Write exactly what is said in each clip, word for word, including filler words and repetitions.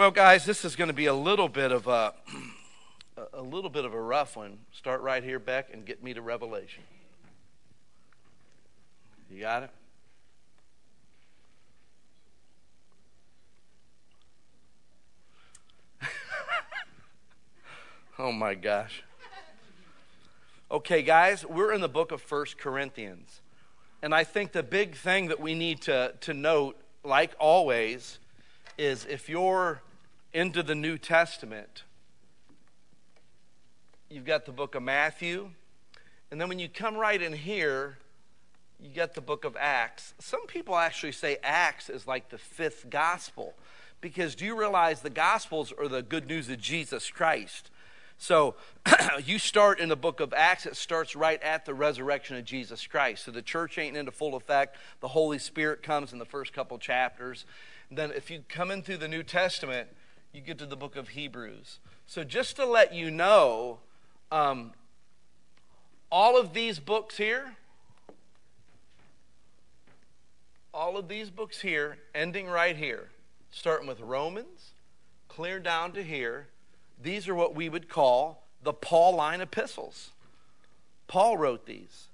Well, guys, this is going to be a little bit of a, a little bit of a rough one. Start right here, Beck, and get me to Revelation. You got it? Oh, my gosh. Okay, guys, we're in the book of First Corinthians. And I think the big thing that we need to, to note, like always, is if you're into the New Testament, you've got the book of Matthew. And then when you come right in here, you get the book of Acts. Some people actually say Acts is like the fifth gospel. Because do you realize the gospels are the good news of Jesus Christ? So you start in the book of Acts, it starts right at the resurrection of Jesus Christ. So the church ain't into full effect. The Holy Spirit comes in the first couple chapters. And then if you come in through the New Testament, you get to the book of Hebrews. So just to let you know, um, all of these books here, all of these books here, ending right here, starting with Romans, clear down to here, these are what we would call the Pauline epistles. Paul wrote these.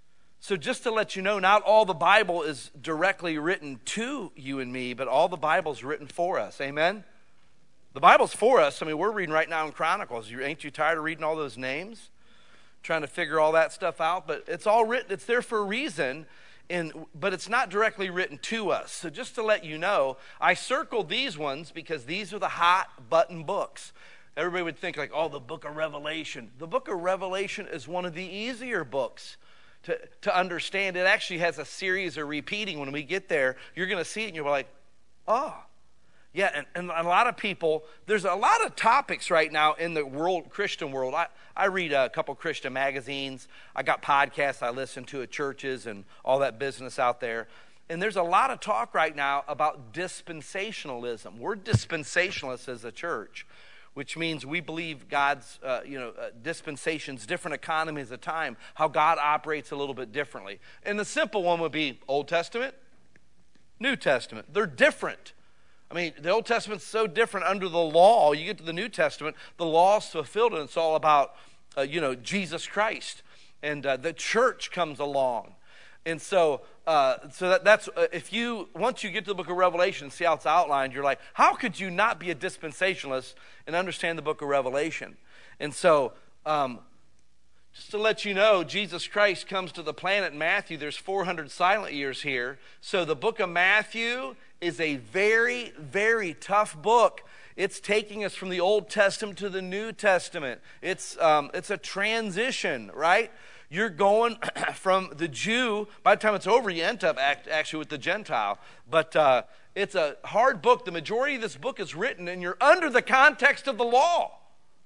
So just to let you know, not all the Bible is directly written to you and me, but all the Bible is written for us. Amen? The Bible's for us. I mean, we're reading right now in Chronicles. You, ain't you tired of reading all those names? Trying to figure all that stuff out? But it's all written. It's there for a reason. In, but it's not directly written to us. So just to let you know, I circled these ones because these are the hot button books. Everybody would think like, oh, the book of Revelation. The book of Revelation is one of the easier books to, to understand. It actually has a series of repeating. When we get there, you're going to see it and you're like, oh. Yeah, and, and a lot of people, there's a lot of topics right now in the world, Christian world. I, I read a couple Christian magazines. I got podcasts I listen to at churches and all that business out there. And there's a lot of talk right now about dispensationalism. We're dispensationalists as a church, which means we believe God's, uh, you know, uh, dispensations, different economies of time, how God operates a little bit differently. And the simple one would be Old Testament, New Testament. They're different. I mean, the Old Testament's so different under the law. You get to the New Testament, the law's fulfilled, and it's all about, uh, you know, Jesus Christ. And uh, the church comes along. And so, uh, so that, that's, uh, if you, once you get to the book of Revelation and see how it's outlined, you're like, how could you not be a dispensationalist and understand the book of Revelation? And so, um, just to let you know, Jesus Christ comes to the planet in Matthew. There's four hundred silent years here. So the book of Matthew is a very, very tough book. It's taking us from the Old Testament to the New Testament. It's, um, it's a transition, right? You're going from the Jew, by the time it's over, you end up act, actually with the Gentile. But uh, it's a hard book. The majority of this book is written, and you're under the context of the law.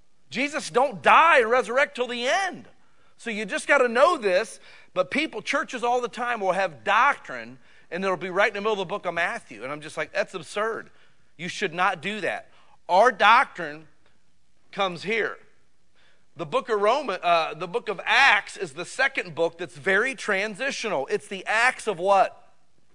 Jesus don't die and resurrect till the end. So you just got to know this. But people, churches all the time will have doctrine, and it'll be right in the middle of the book of Matthew. And I'm just like, that's absurd. You should not do that. Our doctrine comes here. The book of Roman, uh, the book of Acts is the second book that's very transitional. It's the Acts of what?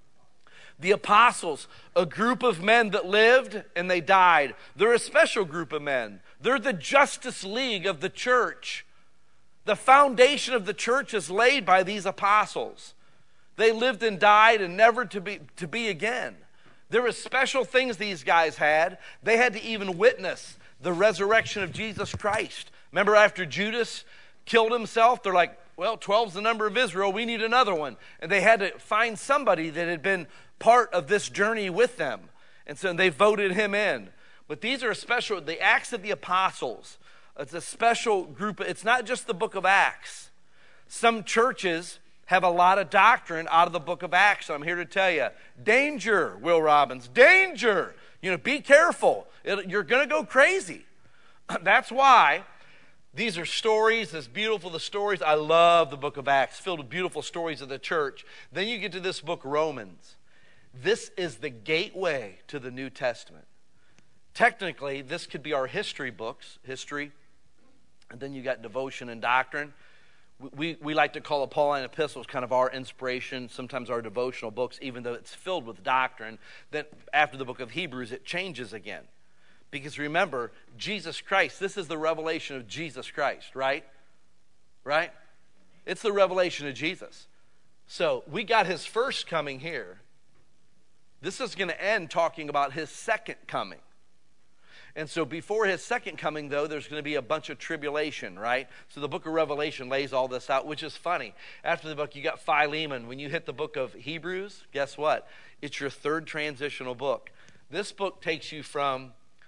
The apostles, a group of men that lived and they died. They're a special group of men. They're the Justice League of the church. The foundation of the church is laid by these apostles. They lived and died and never to be, to be again. There were special things these guys had. They had to even witness the resurrection of Jesus Christ. Remember after Judas killed himself, they're like, well, twelve's the number of Israel. We need another one. And they had to find somebody that had been part of this journey with them. And so they voted him in. But these are special, the Acts of the Apostles. It's a special group. It's not just the book of Acts. Some churches have a lot of doctrine out of the book of Acts. So I'm here to tell you, danger, Will Robbins, danger. You know, be careful. It, you're going to go crazy. That's why these are stories, as beautiful the stories. I love the book of Acts, filled with beautiful stories of the church. Then you get to this book, Romans. This is the gateway to the New Testament. Technically, this could be our history books, history, and then you got devotion and doctrine. We, we like to call the Pauline epistles kind of our inspiration, sometimes our devotional books, even though it's filled with doctrine. Then after the book of Hebrews, it changes again. Because remember, Jesus Christ, this is the revelation of Jesus Christ, right? Right? It's the revelation of Jesus. So we got his first coming here. This is going to end talking about his second coming. And so before his second coming, though, there's going to be a bunch of tribulation, right? So the book of Revelation lays all this out, which is funny. After the book, you got Philemon. When you hit the book of Hebrews, guess what? It's your third transitional book. This book takes you from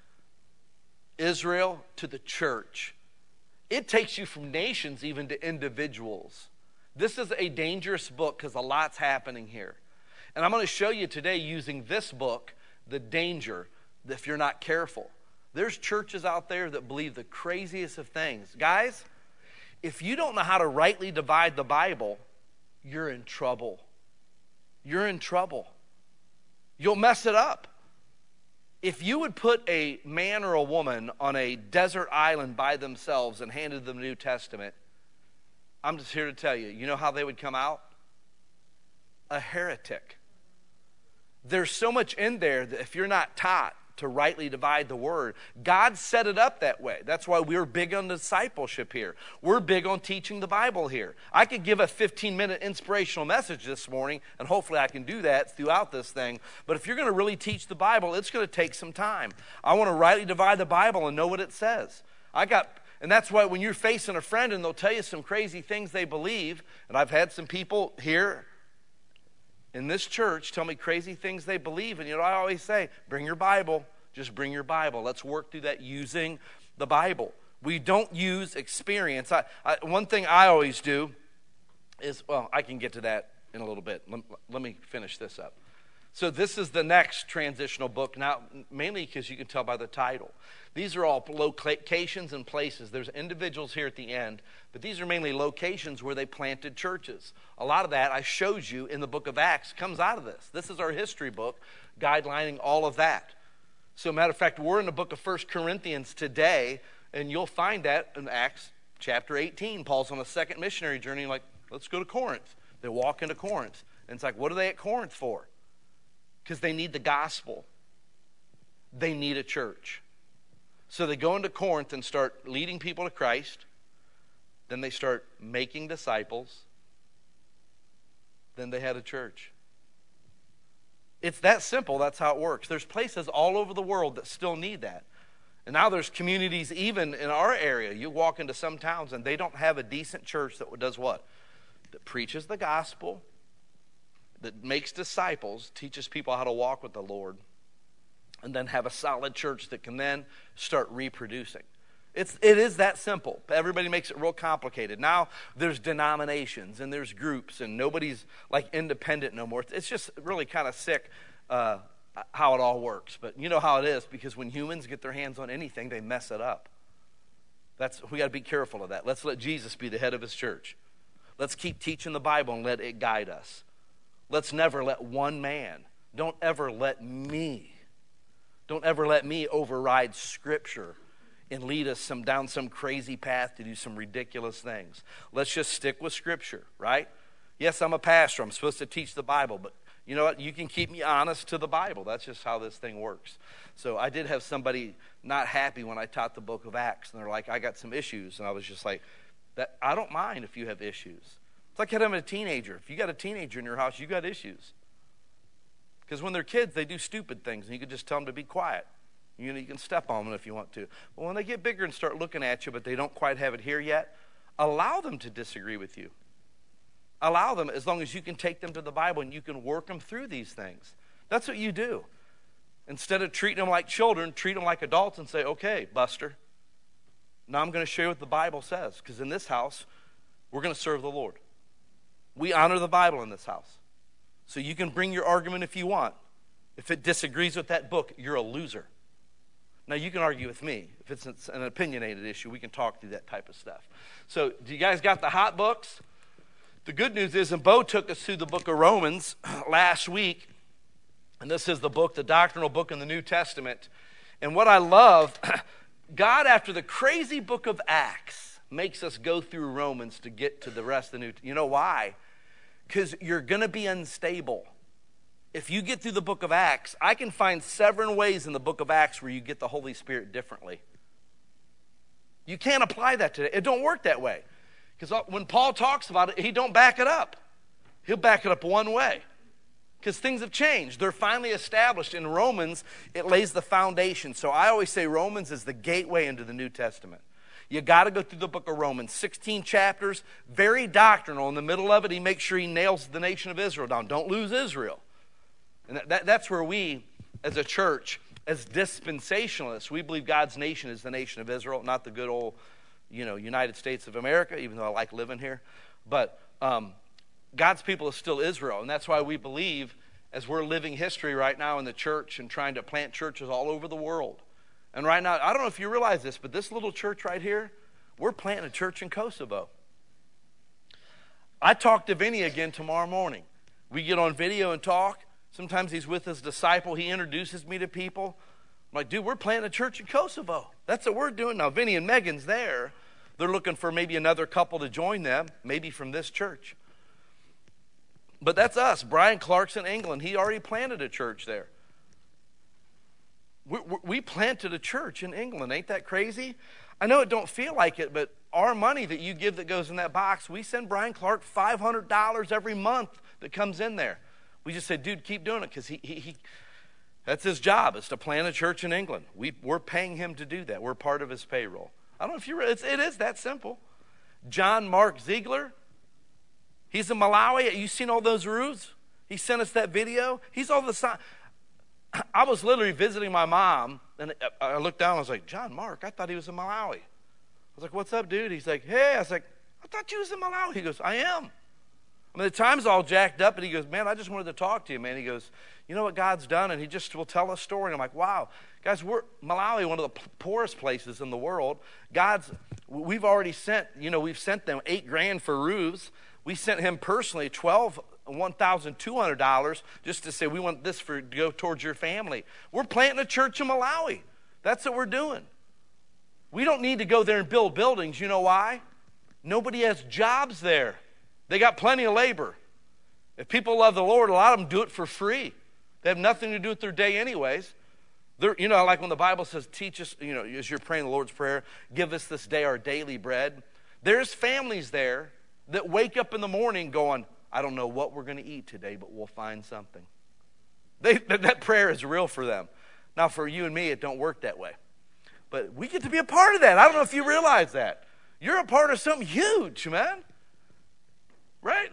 Israel to the church. It takes you from nations even to individuals. This is a dangerous book because a lot's happening here. And I'm going to show you today, using this book, the danger if you're not careful. There's churches out there that believe the craziest of things. Guys, if you don't know how to rightly divide the Bible, you're in trouble. You're in trouble. You'll mess it up. If you would put a man or a woman on a desert island by themselves and handed them the New Testament, I'm just here to tell you, you know how they would come out? A heretic. There's so much in there that if you're not taught to rightly divide the word, God set it up that way. That's why we're big on discipleship here. We're big on teaching the Bible here. I could give a fifteen minute inspirational message this morning, and hopefully I can do that throughout this thing. But if you're going to really teach the Bible, it's going to take some time. I want to rightly divide the Bible and know what it says. I got, and that's why when you're facing a friend and they'll tell you some crazy things they believe, and I've had some people here in this church tell me crazy things they believe, and you know I always say, bring your Bible. Just bring your Bible. Let's work through that using the Bible. We don't use experience. I, I, one thing I always do is, well, I can get to that in a little bit. Let, let me finish this up. So this is the next transitional book, now mainly because you can tell by the title. These are all locations and places. There's individuals here at the end, but these are mainly locations where they planted churches. A lot of that I showed you in the book of Acts comes out of this. This is our history book guidelining all of that. So matter of fact, we're in the book of First Corinthians today, and you'll find that in Acts chapter eighteen. Paul's on a second missionary journey, like, let's go to Corinth. They walk into Corinth. And it's like, what are they at Corinth for? Because they need the gospel. They need a church. So they go into Corinth and start leading people to Christ. Then they start making disciples. Then they had a church. It's that simple. That's how it works. There's places all over the world that still need that. And now there's communities even in our area. You walk into some towns and they don't have a decent church that does what? That preaches the gospel, that makes disciples, teaches people how to walk with the Lord, and then have a solid church that can then start reproducing. It's, it is that simple. Everybody makes it real complicated. Now there's denominations and there's groups and nobody's like independent no more. It's just really kind of sick uh, how it all works. But you know how it is, because when humans get their hands on anything, they mess it up. That's, we got to be careful of that. Let's let Jesus be the head of his church. Let's keep teaching the Bible and let it guide us. Let's never let one man, don't ever let me, don't ever let me override Scripture and lead us some down some crazy path to do some ridiculous things. Let's just stick with Scripture, right? Yes, I'm a pastor. I'm supposed to teach the Bible, but you know what? You can keep me honest to the Bible. That's just how this thing works. So I did have somebody not happy when I taught the book of Acts, and they're like, I got some issues. And I was just like, that I don't mind if you have issues. It's like having a teenager. If you got a teenager in your house, you got issues. Because when they're kids, they do stupid things, and you can just tell them to be quiet. You know, you can step on them if you want to. But when they get bigger and start looking at you, but they don't quite have it here yet, allow them to disagree with you. Allow them, as long as you can take them to the Bible and you can work them through these things. That's what you do. Instead of treating them like children, treat them like adults and say, okay, Buster, now I'm going to show you what the Bible says. Because in this house, we're going to serve the Lord. We honor the Bible in this house. So you can bring your argument if you want. If it disagrees with that book, you're a loser. Now, you can argue with me. If it's an opinionated issue, we can talk through that type of stuff. So, do you guys got the hot books? The good news is, and Bo took us through the book of Romans last week, and this is the book, the doctrinal book in the New Testament. And what I love, God, after the crazy book of Acts, makes us go through Romans to get to the rest of the New Testament. You know why? Because you're going to be unstable. if you get through the book of Acts, I can find several ways in the book of Acts where you get the Holy Spirit differently. You can't apply that today. It don't work that way. Because when Paul talks about it, he don't back it up. He'll back it up one way. Because things have changed. They're finally established. In Romans, it lays the foundation. So I always say Romans is the gateway into the New Testament. You got to go through the book of Romans. sixteen chapters, very doctrinal. In the middle of it, he makes sure he nails the nation of Israel down. Don't lose Israel. And that, that, that's where we, as a church, as dispensationalists, we believe God's nation is the nation of Israel, not the good old, you know, United States of America, even though I like living here. But um, God's people is still Israel, and that's why we believe, as we're living history right now in the church and trying to plant churches all over the world. And right now, I don't know if you realize this, but this little church right here, we're planting a church in Kosovo. I talk to Vinny again tomorrow morning. We get on video and talk. Sometimes he's with his disciple. He introduces me to people. I'm like, dude, we're planting a church in Kosovo. That's what we're doing now. Vinny and Megan's there. They're looking for maybe another couple to join them, maybe from this church. But that's us. Brian Clark's in England. He already planted a church there. We, we planted a church in England. Ain't that crazy? I know it don't feel like it, but our money that you give that goes in that box, we send Brian Clark five hundred dollars every month that comes in there. We just said, dude, keep doing it, because he, he, he, that's his job, is to plant a church in England. We, we're paying him to do that. We're part of his payroll. I don't know if you it's, it is that simple. John Mark Ziegler, he's in Malawi. You seen all those roofs? He sent us that video. He's all the sign. I was literally visiting my mom, and I looked down, and I was like, John Mark, I thought he was in Malawi. I was like, what's up, dude? He's like, hey. I was like, I thought you was in Malawi. He goes, I am. I mean, the time's all jacked up, and he goes, man, I just wanted to talk to you, man. He goes, you know what God's done? And he just will tell a story. And I'm like, wow. Guys, we're Malawi, one of the poorest places in the world. God's, we've already sent, you know, we've sent them eight grand for roofs. We sent him personally twelve, one thousand two hundred dollars just to say we want this for to go towards your family. We're planting a church in Malawi. That's what we're doing. We don't need to go there and build buildings. You know why? Nobody has jobs there. They got plenty of labor. If people love the Lord, a lot of them do it for free. They have nothing to do with their day anyways. They're, you know, like when the Bible says, teach us, you know, as you're praying the Lord's Prayer, give us this day our daily bread. There's families there that wake up in the morning going, I don't know what we're going to eat today, but we'll find something. They, that prayer is real for them. Now, for you and me, it don't work that way. But we get to be a part of that. I don't know if you realize that. You're a part of something huge, man. Right?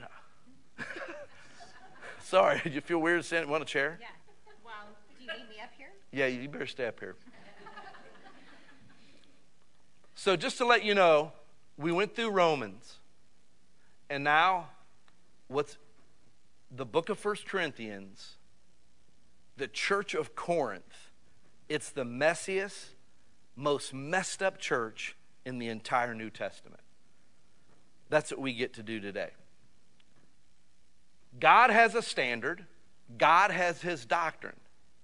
Sorry, did you feel weird saying, want a chair? Yeah. Well, do you need me up here? Yeah, you better stay up here. So just to let you know, we went through Romans. And now, what's the book of First Corinthians, the church of Corinth, it's the messiest, most messed up church in the entire New Testament. That's what we get to do today. God has a standard. God has his doctrine.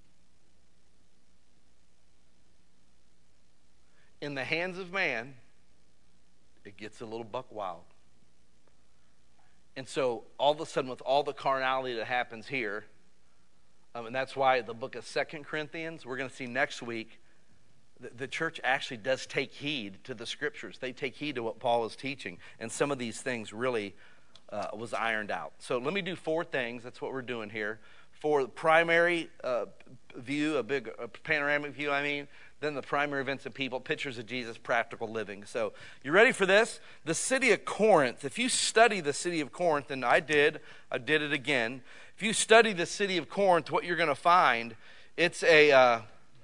In the hands of man, it gets a little buck wild. And so all of a sudden, with all the carnality that happens here, um, and that's why the book of Second Corinthians, we're going to see next week, the, the church actually does take heed to the scriptures. They take heed to what Paul is teaching. And some of these things really uh, was ironed out. So let me do four things. That's what we're doing here. For the primary uh, view, a big a panoramic view, I mean, then the primary events of people, pictures of Jesus, practical living. So you ready for this? The city of Corinth. If you study the city of Corinth, and I did, I did it again. If you study the city of Corinth, what you're going to find, it's a... Uh,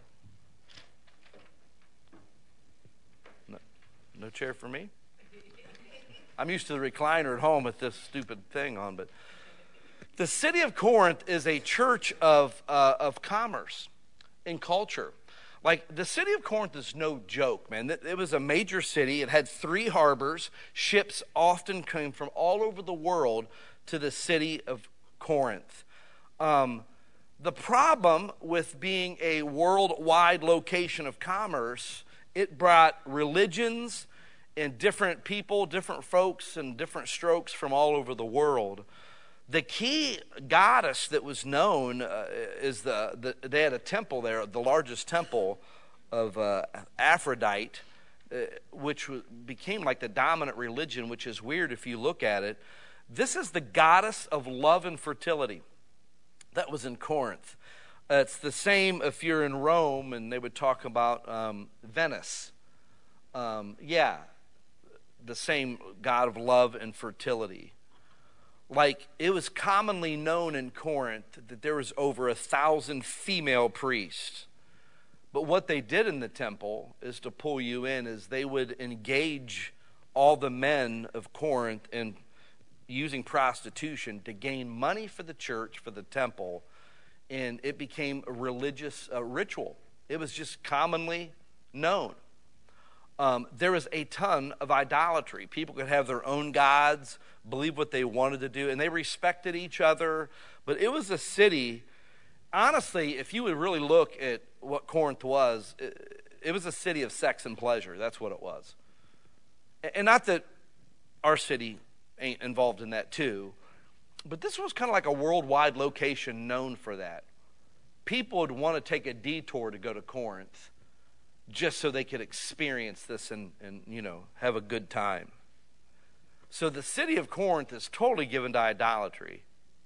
no, no chair for me? I'm used to the recliner at home with this stupid thing on, but... The city of Corinth is a church of uh, of commerce and culture. Like, the city of Corinth is no joke, man. It was a major city. It had three harbors. Ships often came from all over the world to the city of Corinth. Um, the problem with being a worldwide location of commerce, it brought religions and different people, different folks, and different strokes from all over the world. The key goddess that was known uh, is the, the, they had a temple there, the largest temple of uh, Aphrodite, uh, which w- became like the dominant religion, which is weird if you look at it. This is the goddess of love and fertility. That was in Corinth. Uh, it's the same if you're in Rome and they would talk about um, Venice. Um, yeah, the same god of love and fertility. Like, it was commonly known in Corinth that there was over a thousand female priests. But what they did in the temple is to pull you in, is they would engage all the men of Corinth in using prostitution to gain money for the church, for the temple, and it became a religious uh, ritual. It was just commonly known. Um, there was a ton of idolatry. People could have their own gods, believe what they wanted to do, and they respected each other. But it was a city, honestly, if you would really look at what Corinth was, it, it was a city of sex and pleasure. That's what it was. And not that our city ain't involved in that too, but this was kind of like a worldwide location known for that. People would want to take a detour to go to Corinth just so they could experience this and, and, you know, have a good time. So the city of Corinth is totally given to idolatry.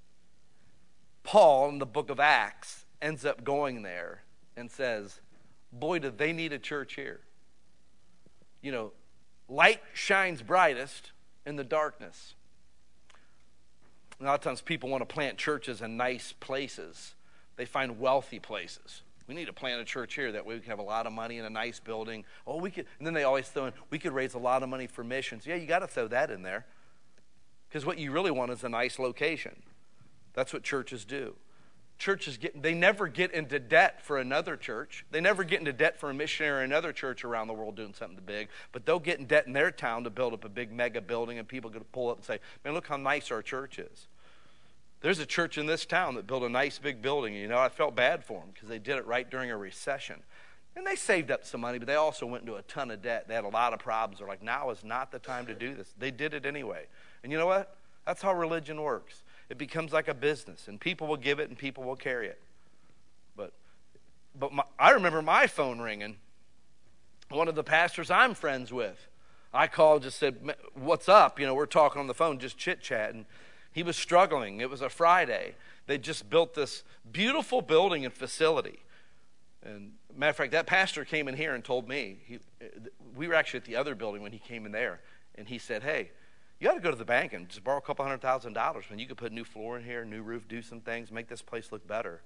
Paul, in the book of Acts, ends up going there and says, boy, do they need a church here. You know, light shines brightest in the darkness. A lot of times people want to plant churches in nice places. They find wealthy places. We need to plant a church here. That way we can have a lot of money in a nice building. Oh, we could, and then they always throw in, we could raise a lot of money for missions. Yeah, you got to throw that in there. Because what you really want is a nice location. That's what churches do. Churches get, they never get into debt for another church. They never get into debt for a missionary or another church around the world doing something big. But they'll get in debt in their town to build up a big mega building, and people going to pull up and say, man, look how nice our church is. There's a church in this town that built a nice big building. You know, I felt bad for them because they did it right during a recession. And they saved up some money, but they also went into a ton of debt. They had a lot of problems. They're like, now is not the time to do this. They did it anyway. And you know what? That's how religion works. It becomes like a business, and people will give it and people will carry it. But but my, I remember my phone ringing. One of the pastors I'm friends with, I called, just said, what's up? You know, we're talking on the phone, just chit-chatting. He was struggling. It was a Friday. They just built this beautiful building and facility. And matter of fact, that pastor came in here and told me, he, we were actually at the other building when he came in there, and he said, hey, you ought to go to the bank and just borrow a couple hundred thousand dollars when you could put new floor in here, new roof, do some things, make this place look better.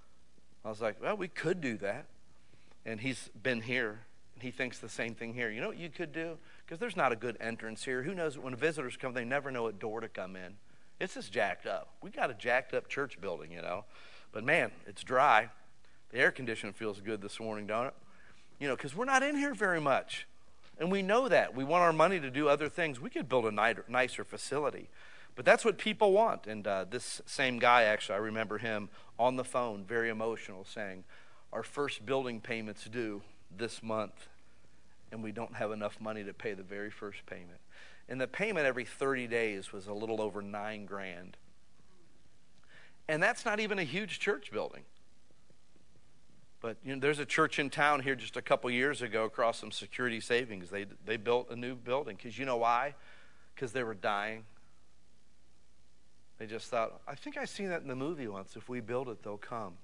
I was like, well, we could do that. And he's been here, and he thinks the same thing here. You know what you could do? Because there's not a good entrance here. Who knows, when visitors come, they never know what door to come in. It's just jacked up. We got a jacked up church building, you know. But man, it's dry. The air conditioning feels good this morning, don't it? You know, because we're not in here very much. And we know that. We want our money to do other things. We could build a nicer facility. But that's what people want. And uh, this same guy, actually, I remember him on the phone, very emotional, saying, our first building payment's due this month, and we don't have enough money to pay the very first payment. And the payment every thirty days was a little over nine grand. And that's not even a huge church building. But you know, there's a church in town here just a couple years ago across some security savings. They they built a new building. Because you know why? Because they were dying. They just thought, I think I've seen that in the movie once. If we build it, they'll come.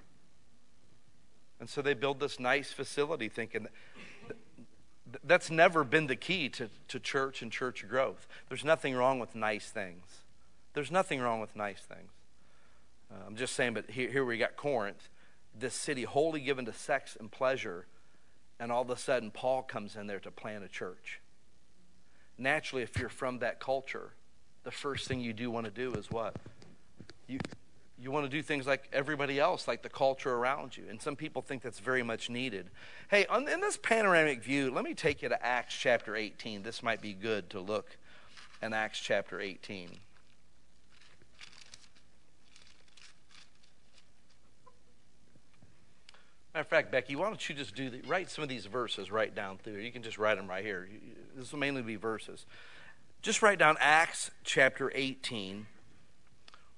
And so they build this nice facility thinking that, that's never been the key to, to church and church growth. There's nothing wrong with nice things. There's nothing wrong with nice things. Uh, I'm just saying, but here, here we got Corinth, this city wholly given to sex and pleasure, and all of a sudden Paul comes in there to plant a church. Naturally, if you're from that culture, the first thing you do want to do is what? You you want to do things like everybody else, like the culture around you. And some people think that's very much needed. Hey, on, in this panoramic view, let me take you to Acts chapter eighteen. This might be good to look in Acts chapter eighteen. Matter of fact, Becky, why don't you just do the, write some of these verses right down through. You can just write them right here. This will mainly be verses. Just write down Acts chapter eighteen.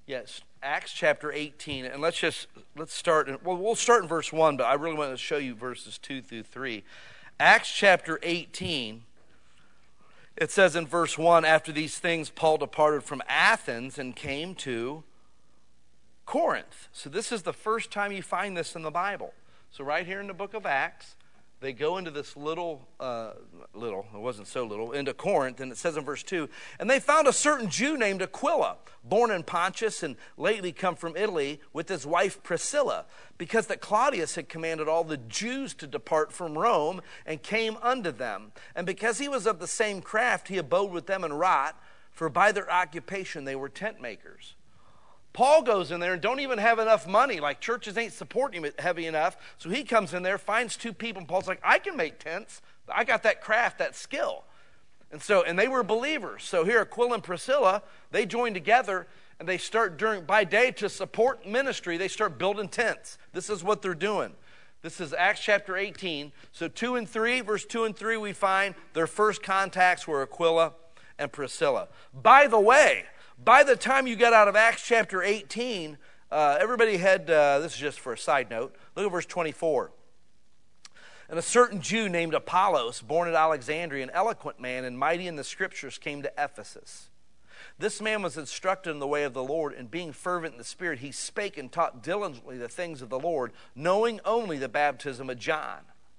Yes, Acts chapter eighteen, and let's just, let's start, in, well, we'll start in verse one, but I really want to show you verses two through three. Acts chapter eighteen, it says in verse one, after these things, Paul departed from Athens and came to Corinth. So this is the first time you find this in the Bible. So right here in the book of Acts, they go into this little, uh, little, it wasn't so little, into Corinth, and it says in verse two, and they found a certain Jew named Aquila, born in Pontus and lately come from Italy, with his wife Priscilla, because that Claudius had commanded all the Jews to depart from Rome, and came unto them. And because he was of the same craft, he abode with them and wrought, for by their occupation they were tent makers. Paul goes in there and don't even have enough money. Like churches ain't supporting him heavy enough. So he comes in there, finds two people, and Paul's like, I can make tents. I got that craft, that skill. And so, and they were believers. So here Aquila and Priscilla, they join together and they start during by day to support ministry. They start building tents. This is what they're doing. This is Acts chapter eighteen. So two and three, verse two and three, we find their first contacts were Aquila and Priscilla. By the way, by the time you get out of Acts chapter eighteen, uh, everybody had, uh, this is just for a side note, look at verse twenty-four. And a certain Jew named Apollos, born at Alexandria, an eloquent man and mighty in the scriptures, came to Ephesus. This man was instructed in the way of the Lord, and being fervent in the Spirit, he spake and taught diligently the things of the Lord, knowing only the baptism of John.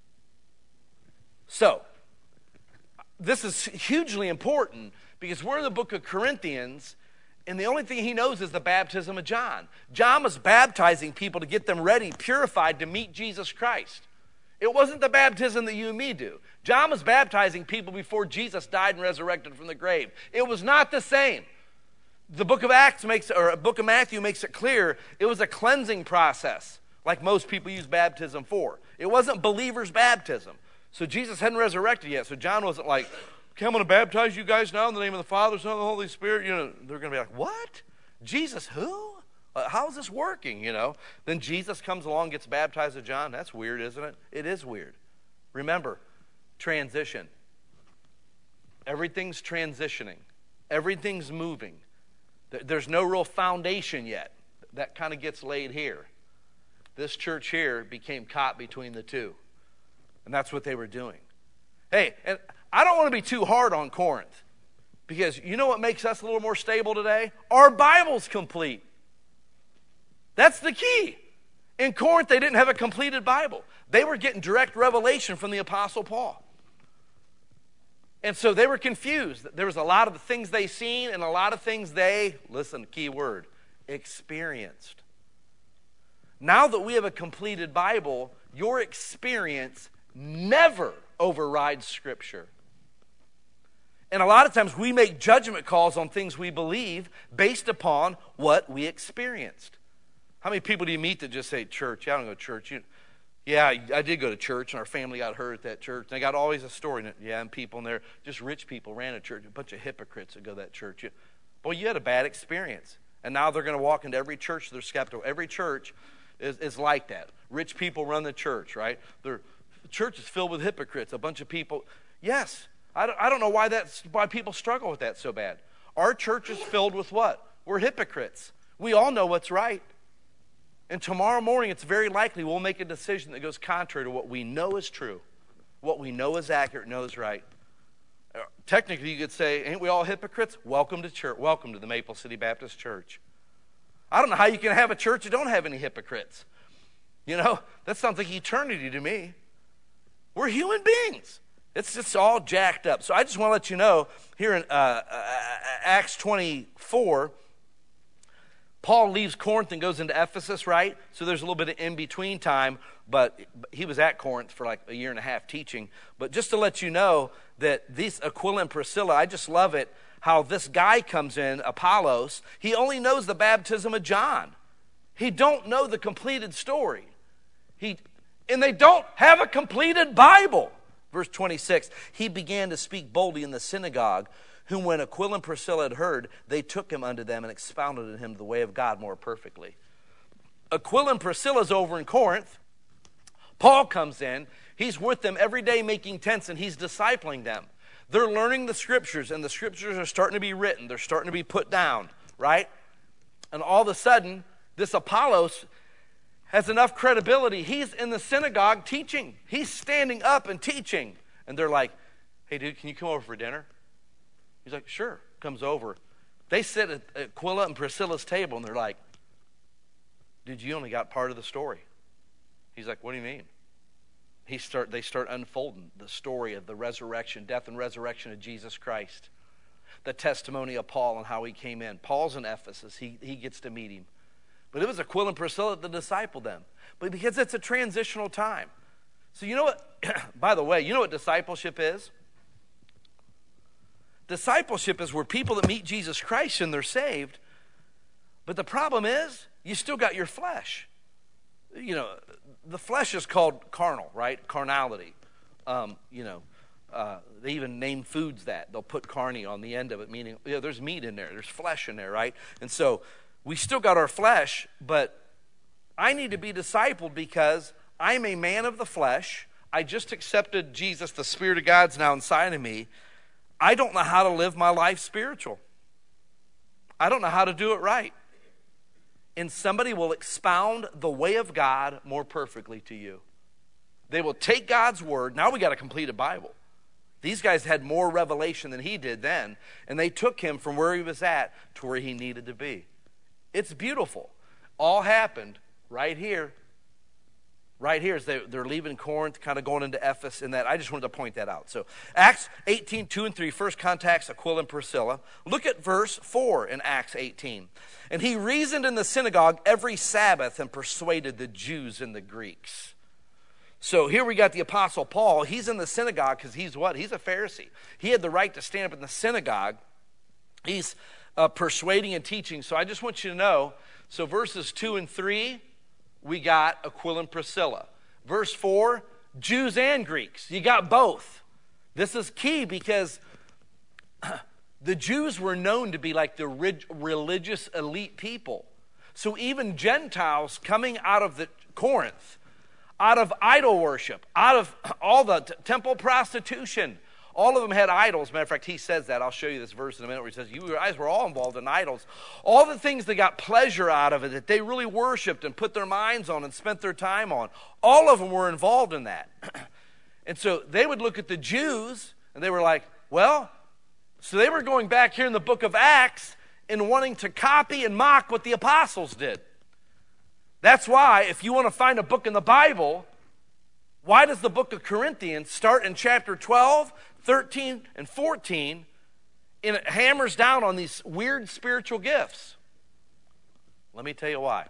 So, this is hugely important because we're in the book of Corinthians, and the only thing he knows is the baptism of John. John was baptizing people to get them ready, purified to meet Jesus Christ. It wasn't the baptism that you and me do. John was baptizing people before Jesus died and resurrected from the grave. It was not the same. The book of Acts makes, or the book of Matthew makes it clear, it was a cleansing process, like most people use baptism for. It wasn't believers' baptism. So Jesus hadn't resurrected yet. So John wasn't like, okay, I'm going to baptize you guys now in the name of the Father, Son, and the Holy Spirit. You know, they're going to be like, what? Jesus who? Uh, how is this working, you know? Then Jesus comes along, gets baptized of John. That's weird, isn't it? It is weird. Remember, transition. Everything's transitioning. Everything's moving. There's no real foundation yet. That kind of gets laid here. This church here became caught between the two. And that's what they were doing. Hey, and I don't want to be too hard on Corinth, because you know what makes us a little more stable today? Our Bible's complete. That's the key. In Corinth, they didn't have a completed Bible. They were getting direct revelation from the Apostle Paul. And so they were confused. There was a lot of the things they seen and a lot of things they, listen, key word, experienced. Now that we have a completed Bible, your experience never overrides Scripture. And a lot of times we make judgment calls on things we believe based upon what we experienced. How many people do you meet that just say, church? Yeah, I don't go to church. You, yeah, I did go to church, and our family got hurt at that church. And they got always a story in it. Yeah, and people in there, just rich people ran a church, a bunch of hypocrites that go to that church. You, boy, you had a bad experience. And now they're going to walk into every church. They're skeptical. Every church is, is like that. Rich people run the church, right? They're, the church is filled with hypocrites, a bunch of people. Yes, I don't, I don't know why that's why people struggle with that so bad. Our church is filled with what? We're hypocrites. We all know what's right. And tomorrow morning, it's very likely we'll make a decision that goes contrary to what we know is true, what we know is accurate, know is right. Technically, you could say, ain't we all hypocrites? Welcome to church. Welcome to the Maple City Baptist Church. I don't know how you can have a church that don't have any hypocrites. You know, that sounds like eternity to me. We're human beings. It's just all jacked up. So I just want to let you know, here in uh, uh, Acts twenty-four, Paul leaves Corinth and goes into Ephesus, right? So there's a little bit of in-between time, but he was at Corinth for like a year and a half teaching. But just to let you know that these Aquila and Priscilla, I just love it, how this guy comes in, Apollos. He only knows the baptism of John. He don't know the completed story. He, and they don't have a completed Bible. Verse twenty-six, he began to speak boldly in the synagogue, whom when Aquila and Priscilla had heard, they took him unto them and expounded to him the way of God more perfectly. Aquila and Priscilla's over in Corinth. Paul comes in. He's with them every day making tents, and he's discipling them. They're learning the Scriptures, and the Scriptures are starting to be written. They're starting to be put down, right? And all of a sudden, this Apollos has enough credibility. He's in the synagogue teaching. He's standing up and teaching. And they're like, hey, dude, can you come over for dinner? He's like, sure. Comes over. They sit at Aquila and Priscilla's table, and they're like, dude, you only got part of the story. He's like, what do you mean? He start, they start unfolding the story of the resurrection, death and resurrection of Jesus Christ. The testimony of Paul and how he came in. Paul's in Ephesus. He, he gets to meet him. But it was Aquila and Priscilla that discipled them. But because it's a transitional time. So you know what, by the way, you know what discipleship is? Discipleship is where people that meet Jesus Christ and they're saved. But the problem is, you still got your flesh. You know, the flesh is called carnal, right? Carnality. Um, you know, uh, they even name foods that. They'll put carne on the end of it, meaning, you know, there's meat in there. There's flesh in there, right? And so we still got our flesh, but I need to be discipled because I'm a man of the flesh. I just accepted Jesus. The Spirit of God's now inside of me. I don't know how to live my life spiritual. I don't know how to do it right. And somebody will expound the way of God more perfectly to you. They will take God's word. Now we got a completed Bible. These guys had more revelation than he did then. And they took him from where he was at to where he needed to be. It's beautiful. All happened right here. Right here as they, they're leaving Corinth, kind of going into Ephesus and that. I just wanted to point that out. So Acts eighteen, two and three, first contacts Aquila and Priscilla. Look at verse four in Acts eighteen. And he reasoned in the synagogue every Sabbath and persuaded the Jews and the Greeks. So here we got the Apostle Paul. He's in the synagogue because he's what? He's a Pharisee. He had the right to stand up in the synagogue. He's uh, persuading and teaching. So I just want you to know, so verses two and three, we got Aquila and Priscilla. Verse four, Jews and Greeks. You got both. This is key because the Jews were known to be like the religious elite people. So even Gentiles coming out of the Corinth, out of idol worship, out of all the t- temple prostitution, all of them had idols. Matter of fact, he says that. I'll show you this verse in a minute where he says, you guys were all involved in idols. All the things that got pleasure out of it, that they really worshiped and put their minds on and spent their time on, all of them were involved in that. And so they would look at the Jews and they were like, well, so they were going back here in the book of Acts and wanting to copy and mock what the apostles did. That's why if you want to find a book in the Bible, why does the book of Corinthians start in chapter twelve, thirteen, and fourteen, and it hammers down on these weird spiritual gifts? Let me tell you why.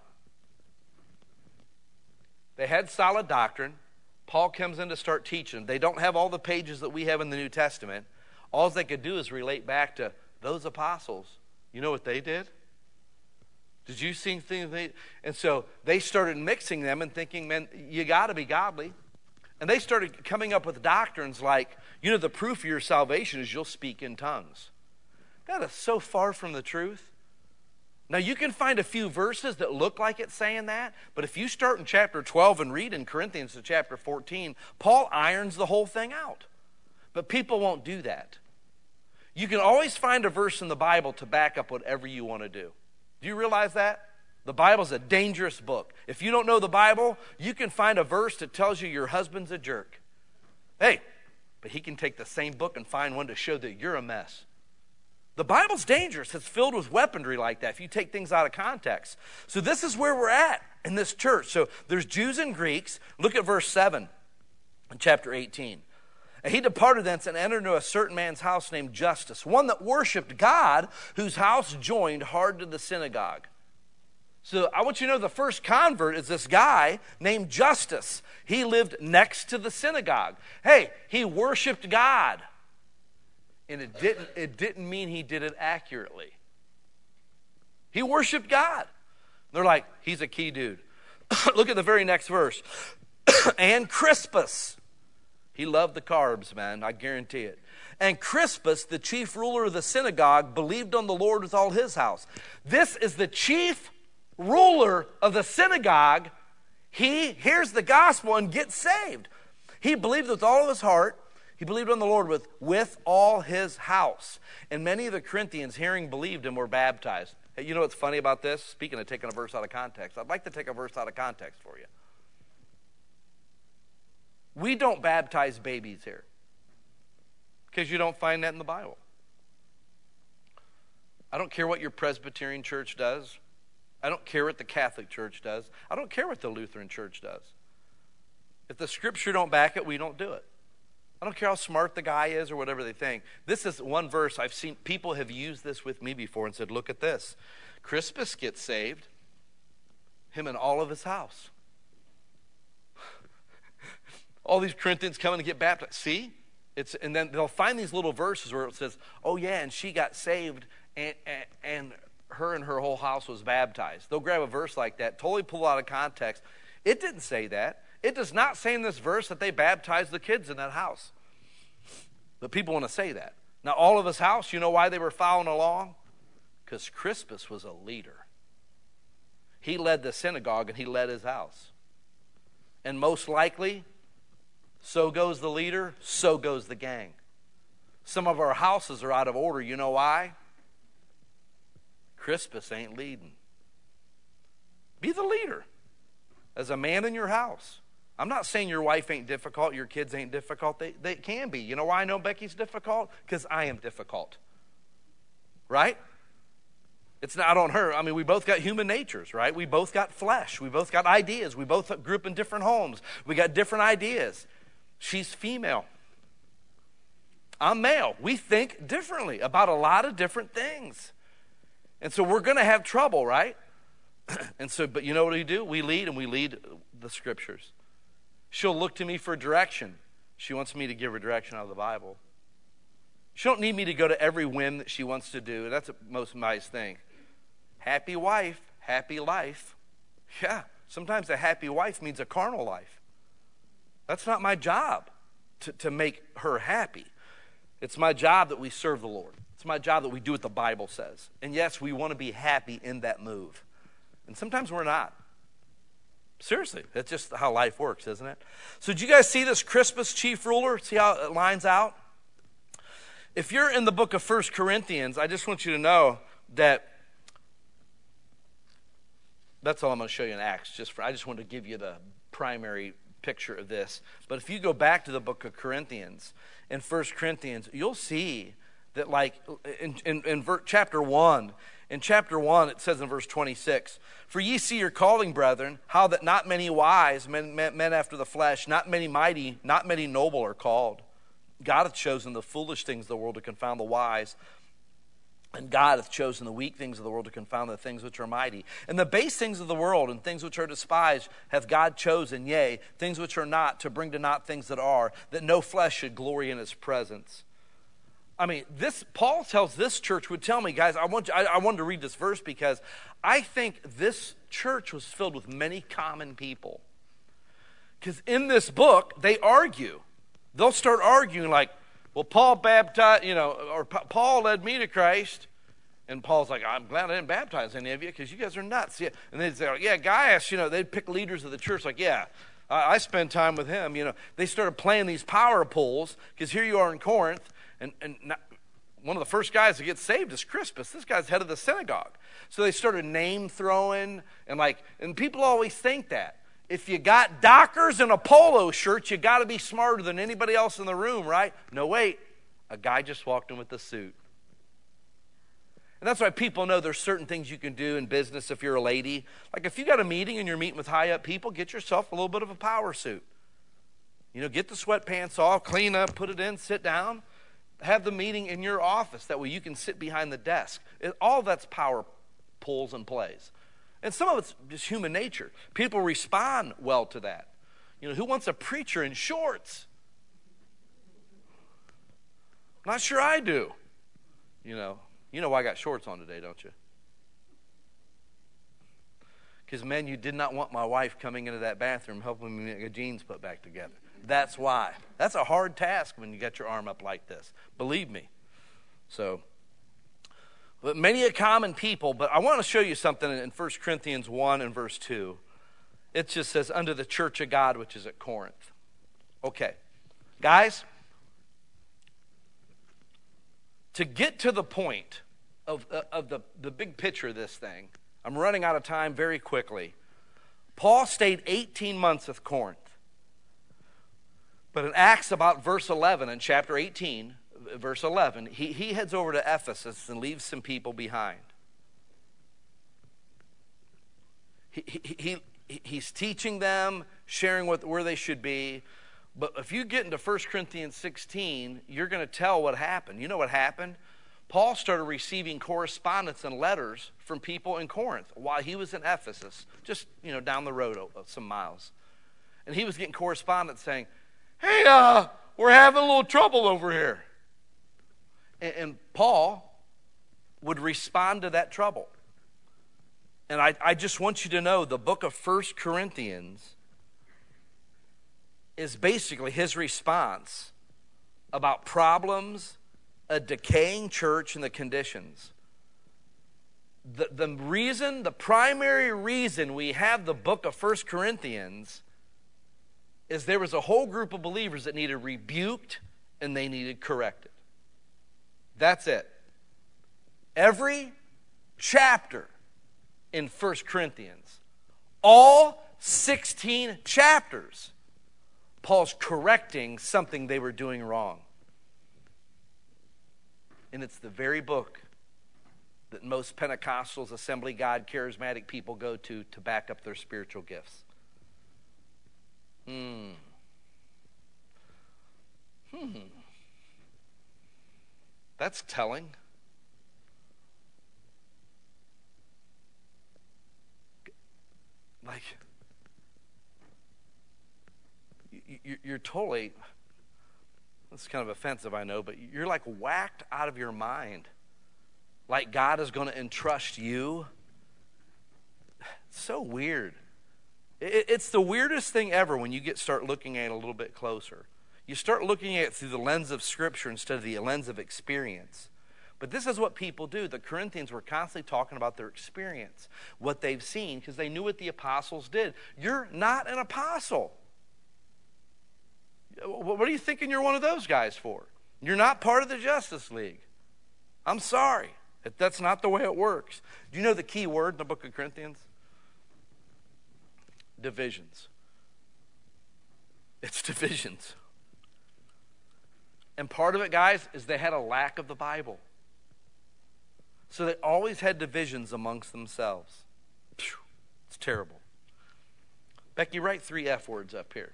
They had solid doctrine. Paul comes in to start teaching. They don't have all the pages that we have in the New Testament. All they could do is relate back to those apostles. You know what they did? Did you see things? They, and so they started mixing them and thinking, man, you got to be godly. And they started coming up with doctrines like, you know, the proof of your salvation is you'll speak in tongues. That is so far from the truth. Now, you can find a few verses that look like it's saying that, but if you start in chapter twelve and read in Corinthians to chapter fourteen, Paul irons the whole thing out. But people won't do that. You can always find a verse in the Bible to back up whatever you want to do. Do you realize that? The Bible's a dangerous book. If you don't know the Bible, you can find a verse that tells you your husband's a jerk. Hey, but he can take the same book and find one to show that you're a mess. The Bible's dangerous. It's filled with weaponry like that if you take things out of context. So this is where we're at in this church. So there's Jews and Greeks. Look at verse seven in chapter eighteen. And he departed thence and entered into a certain man's house named Justus, one that worshipped God, whose house joined hard to the synagogue. So I want you to know the first convert is this guy named Justus. He lived next to the synagogue. Hey, he worshiped God. And it didn't, it didn't mean he did it accurately. He worshiped God. They're like, he's a key dude. Look at the very next verse. And Crispus. He loved the carbs, man, I guarantee it. And Crispus, the chief ruler of the synagogue, believed on the Lord with all his house. This is the chief ruler of the synagogue. He hears the gospel and gets saved. He believed with all of his heart. He believed on the Lord with, with all his house. And many of the Corinthians, hearing, believed and were baptized. Hey, you know what's funny about this? Speaking of taking a verse out of context, I'd like to take a verse out of context for you. We don't baptize babies here because you don't find that in the Bible. I don't care what your Presbyterian church does. I don't care what the Catholic Church does. I don't care what the Lutheran Church does. If the Scripture don't back it, we don't do it. I don't care how smart the guy is or whatever they think. This is one verse I've seen. People have used this with me before and said, look at this. Crispus gets saved, him and all of his house. All these Corinthians coming to get baptized. See? It's, and then they'll find these little verses where it says, oh yeah, and she got saved and, and, and her and her whole house was baptized. They'll grab a verse like that, totally pull it out of context. It didn't say that. It does not say in this verse that they baptized the kids in that house. But people want to say that. Now, all of his house, you know why they were following along? Because Crispus was a leader. He led the synagogue and he led his house. And most likely, so goes the leader, so goes the gang. Some of our houses are out of order. You know why? Crispus ain't leading. Be the leader as a man in your house. I'm not saying your wife ain't difficult, your kids ain't difficult. They, they can be. You know why I know Becky's difficult? Because I am difficult. Right? It's not on her. I mean, we both got human natures, right? We both got flesh. We both got ideas. We both grew up in different homes. We got different ideas. She's female. I'm male. We think differently about a lot of different things. And so we're going to have trouble, right? And so, but you know what we do? We lead and we lead the Scriptures. She'll look to me for direction. She wants me to give her direction out of the Bible. She don't need me to go to every whim that she wants to do. That's what most mice think. Happy wife, happy life. Yeah, sometimes a happy wife means a carnal life. That's not my job to, to make her happy. It's my job that we serve the Lord. It's my job that we do what the Bible says. And yes, we want to be happy in that move. And sometimes we're not. Seriously, that's just how life works, isn't it? So did you guys see this Crispus, chief ruler? See how it lines out? If you're in the book of First Corinthians, I just want you to know that that's all I'm going to show you in Acts. Just for, I just wanted to give you the primary picture of this. But if you go back to the book of Corinthians, in First Corinthians, you'll see that like in, in, in ver, chapter one, in chapter one, it says in verse twenty-six, for ye see your calling, brethren, how that not many wise, men, men, men after the flesh, not many mighty, not many noble are called. God hath chosen the foolish things of the world to confound the wise, and God hath chosen the weak things of the world to confound the things which are mighty. And the base things of the world and things which are despised hath God chosen, yea, things which are not, to bring to naught things that are, that no flesh should glory in his presence. I mean, this Paul tells this church, would tell me, guys, I want you, I, I wanted to read this verse because I think this church was filled with many common people. Because in this book, they argue. They'll start arguing like, well, Paul baptized, you know, or Paul led me to Christ. And Paul's like, I'm glad I didn't baptize any of you because you guys are nuts. Yeah. And they'd say, yeah, Gaius, you know, they'd pick leaders of the church like, yeah, I, I spend time with him. You know, they started playing these power polls because here you are in Corinth. And, and not, one of the first guys to get saved is Crispus. This guy's head of the synagogue. So they started name throwing and like, and people always think that. If you got Dockers and a polo shirt, you got to be smarter than anybody else in the room, right? No, wait. A guy just walked in with a suit. And that's why people know there's certain things you can do in business if you're a lady. Like if you got a meeting and you're meeting with high-up people, get yourself a little bit of a power suit. You know, get the sweatpants off, clean up, put it in, sit down. Have the meeting in your office. That way you can sit behind the desk. It, all that's power pulls and plays. And some of it's just human nature. People respond well to that. You know, who wants a preacher in shorts? Not sure I do. You know, you know why I got shorts on today, don't you? Because, men, you did not want my wife coming into that bathroom helping me get jeans put back together. That's why. That's a hard task when you got your arm up like this. Believe me. So, but many a common people, but I want to show you something in First Corinthians one and verse two. It just says, unto the church of God which is at Corinth. Okay. Guys, to get to the point of, of the, the big picture of this thing, I'm running out of time very quickly. Paul stayed eighteen months with Corinth. But in Acts, about verse eleven, in chapter eighteen, verse eleven, he, he heads over to Ephesus and leaves some people behind. He, he, he, he's teaching them, sharing what, where they should be. But if you get into First Corinthians sixteen, you're going to tell what happened. You know what happened? Paul started receiving correspondence and letters from people in Corinth while he was in Ephesus, just, you know, down the road some miles. And he was getting correspondence saying, hey, uh, we're having a little trouble over here. And, and Paul would respond to that trouble. And I, I just want you to know the book of First Corinthians is basically his response about problems, a decaying church, and the conditions. The, the reason, the primary reason we have the book of First Corinthians is there was a whole group of believers that needed rebuked and they needed corrected. That's it. Every chapter in First Corinthians, all sixteen chapters, Paul's correcting something they were doing wrong. And it's the very book that most Pentecostals, Assembly God, charismatic people go to to back up their spiritual gifts. Hmm. Hmm. That's telling. Like, you, you're totally, this is kind of offensive, I know, but you're like whacked out of your mind. Like God is going to entrust you. It's so weird. It, it's the weirdest thing ever when you get start looking at it a little bit closer. You start looking at it through the lens of Scripture instead of the lens of experience. But this is what people do. The Corinthians were constantly talking about their experience, what they've seen, because they knew what the apostles did. You're not an apostle. What are you thinking you're one of those guys for? You're not part of the Justice League. I'm sorry. That's not the way it works. Do you know the key word in the book of Corinthians? Divisions. It's divisions. And part of it, guys, is they had a lack of the Bible. So they always had divisions amongst themselves. It's terrible. Becky, write three F words up here.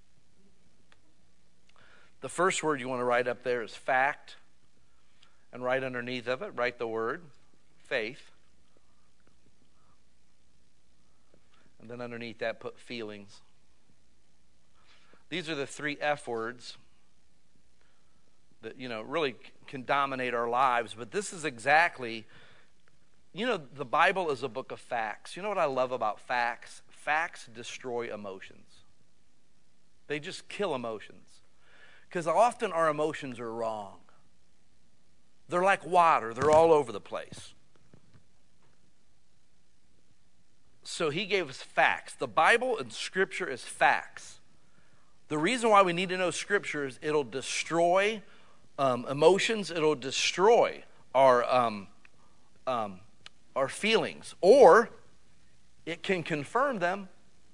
The first word you want to write up there is fact. And right underneath of it, write the word faith. And then underneath that, put feelings. These are the three F words that, you know, really can dominate our lives. But this is exactly, you know, the Bible is a book of facts. You know what I love about facts? Facts destroy emotions. They just kill emotions. Because often our emotions are wrong. They're like water. They're all over the place. So he gave us facts. The Bible and Scripture is facts. The reason why we need to know Scripture is it'll destroy um, emotions. It'll destroy our, um, um, our feelings. Or it can confirm them.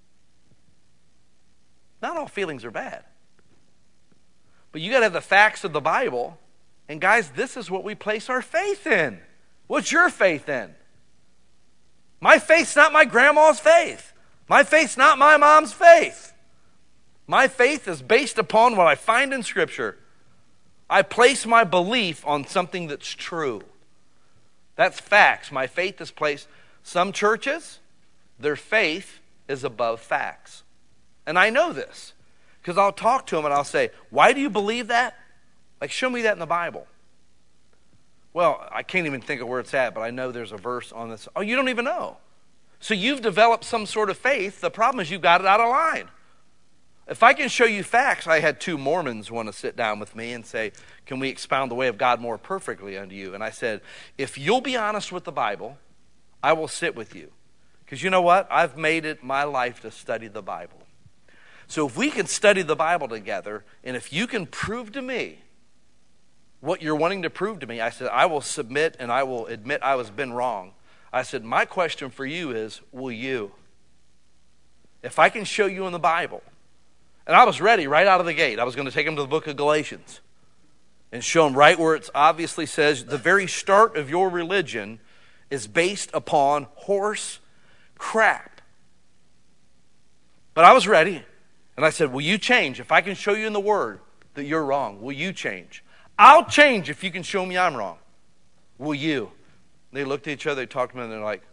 Not all feelings are bad. But you got to have the facts of the Bible. And guys, this is what we place our faith in. What's your faith in? My faith's not my grandma's faith. My faith's not my mom's faith. My faith is based upon what I find in Scripture. I place my belief on something that's true. That's facts. My faith is placed. Some churches, their faith is above facts. And I know this. Because I'll talk to them and I'll say, why do you believe that? Like, show me that in the Bible. Well, I can't even think of where it's at, but I know there's a verse on this. Oh, you don't even know. So you've developed some sort of faith. The problem is you've got it out of line. If I can show you facts, I had two Mormons want to sit down with me and say, can we expound the way of God more perfectly unto you? And I said, if you'll be honest with the Bible, I will sit with you. Because you know what? I've made it my life to study the Bible. So if we can study the Bible together, and if you can prove to me what you're wanting to prove to me? I said, I will submit and I will admit I was been wrong. I said, my question for you is, will you? If I can show you in the Bible. And I was ready right out of the gate. I was going to take him to the book of Galatians and show him right where it obviously says the very start of your religion is based upon horse crap. But I was ready. And I said, will you change? If I can show you in the Word that you're wrong, will you change? I'll change if you can show me I'm wrong. Will you? They looked at each other, they talked to me, and they're like,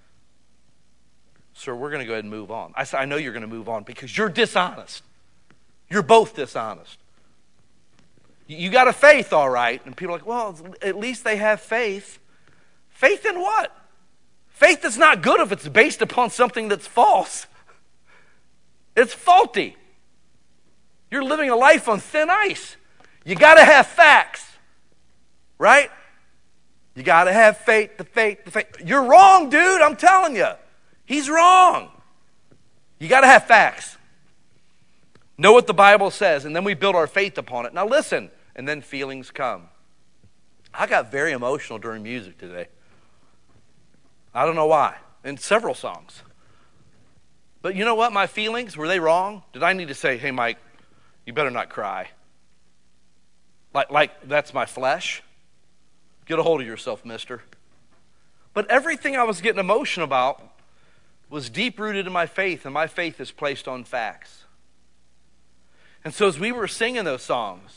sir, we're going to go ahead and move on. I said, I know you're going to move on because you're dishonest. You're both dishonest. You got a faith, all right. And people are like, well, at least they have faith. Faith in what? Faith is not good if it's based upon something that's false. It's faulty. You're living a life on thin ice. You got to have facts, right? You got to have faith, the faith, the faith. You're wrong, dude, I'm telling you. He's wrong. You got to have facts. Know what the Bible says, and then we build our faith upon it. Now listen, and then feelings come. I got very emotional during music today. I don't know why, in several songs. But you know what, my feelings, were they wrong? Did I need to say, hey, Mike, you better not cry? Like, like that's my flesh? Get a hold of yourself, mister. But everything I was getting emotional about was deep-rooted in my faith, and my faith is placed on facts. And so as we were singing those songs,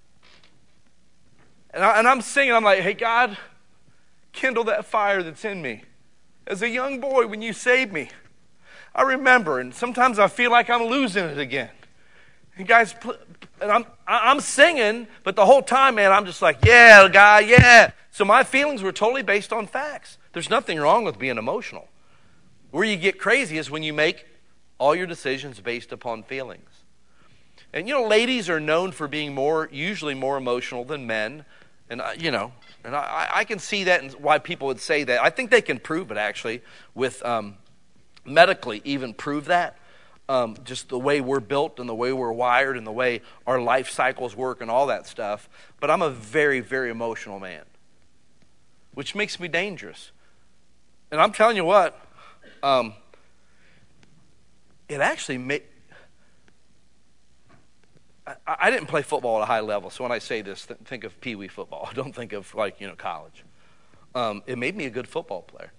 and, I, and I'm singing, I'm like, hey, God, kindle that fire that's in me. As a young boy, when you saved me, I remember, and sometimes I feel like I'm losing it again. And guys, and I'm I'm singing, but the whole time, man, I'm just like, yeah, God, yeah. So my feelings were totally based on facts. There's nothing wrong with being emotional. Where you get crazy is when you make all your decisions based upon feelings. And you know, ladies are known for being more, usually more emotional than men. And I, you know, and I, I can see that and why people would say that. I think they can prove it actually with um, medically even prove that. Um, just the way we're built and the way we're wired and the way our life cycles work and all that stuff. But I'm a very, very emotional man, which makes me dangerous. And I'm telling you what, um, it actually made... I, I didn't play football at a high level, so when I say this, th- think of Pee Wee football. Don't think of, like, you know, college. Um, it made me a good football player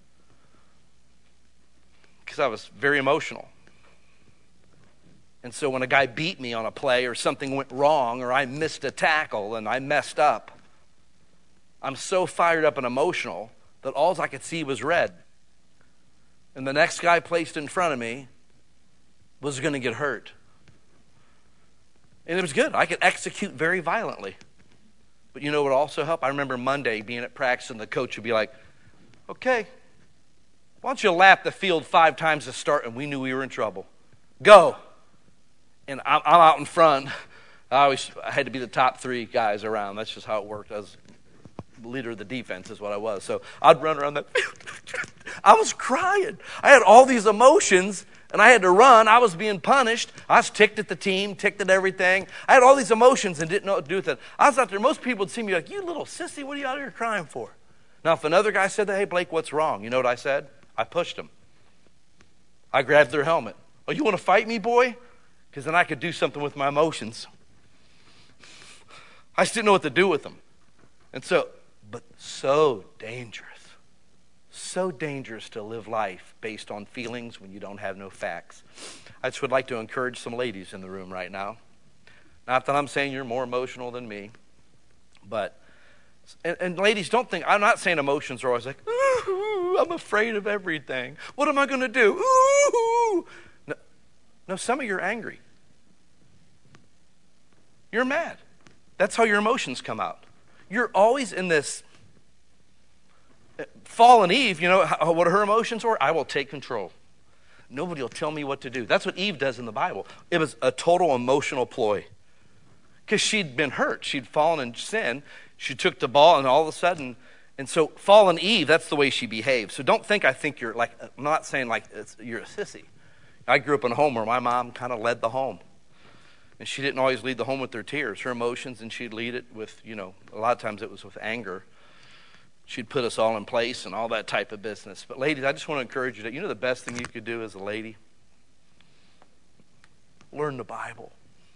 because I was very emotional. And so when a guy beat me on a play or something went wrong or I missed a tackle and I messed up, I'm so fired up and emotional that all I could see was red. And the next guy placed in front of me was going to get hurt. And it was good. I could execute very violently. But you know what also helped? I remember Monday being at practice and the coach would be like, okay, why don't you lap the field five times to start? And we knew we were in trouble. Go. And I'm out in front. I always I had to be the top three guys around. That's just how it worked. I was leader of the defense is what I was. So I'd run around that. I was crying. I had all these emotions, and I had to run. I was being punished. I was ticked at the team, ticked at everything. I had all these emotions and didn't know what to do with it. I was out there. Most people would see me like, you little sissy, what are you out here crying for? Now, if another guy said that, hey, Blake, what's wrong? You know what I said? I pushed him. I grabbed their helmet. Oh, you want to fight me, boy? Because then I could do something with my emotions. I just didn't know what to do with them. And so, but so dangerous. So dangerous to live life based on feelings when you don't have no facts. I just would like to encourage some ladies in the room right now. Not that I'm saying you're more emotional than me, but, and, and ladies, don't think, I'm not saying emotions are always like, ooh, I'm afraid of everything. What am I going to do? Ooh. No, no, some of you are angry. You're mad. That's how your emotions come out. You're always in this fallen Eve, you know how, what her emotions were? I will take control. Nobody will tell me what to do. That's what Eve does in the Bible. It was a total emotional ploy. Because she'd been hurt. She'd fallen in sin. She took the ball and all of a sudden, and so fallen Eve, that's the way she behaved. So don't think I think you're like, I'm not saying like it's, you're a sissy. I grew up in a home where my mom kind of led the home. And she didn't always lead the home with her tears, her emotions, and she'd lead it with, you know, a lot of times it was with anger. She'd put us all in place and all that type of business. But ladies, I just want to encourage you that, you know the best thing you could do as a lady? Learn the Bible.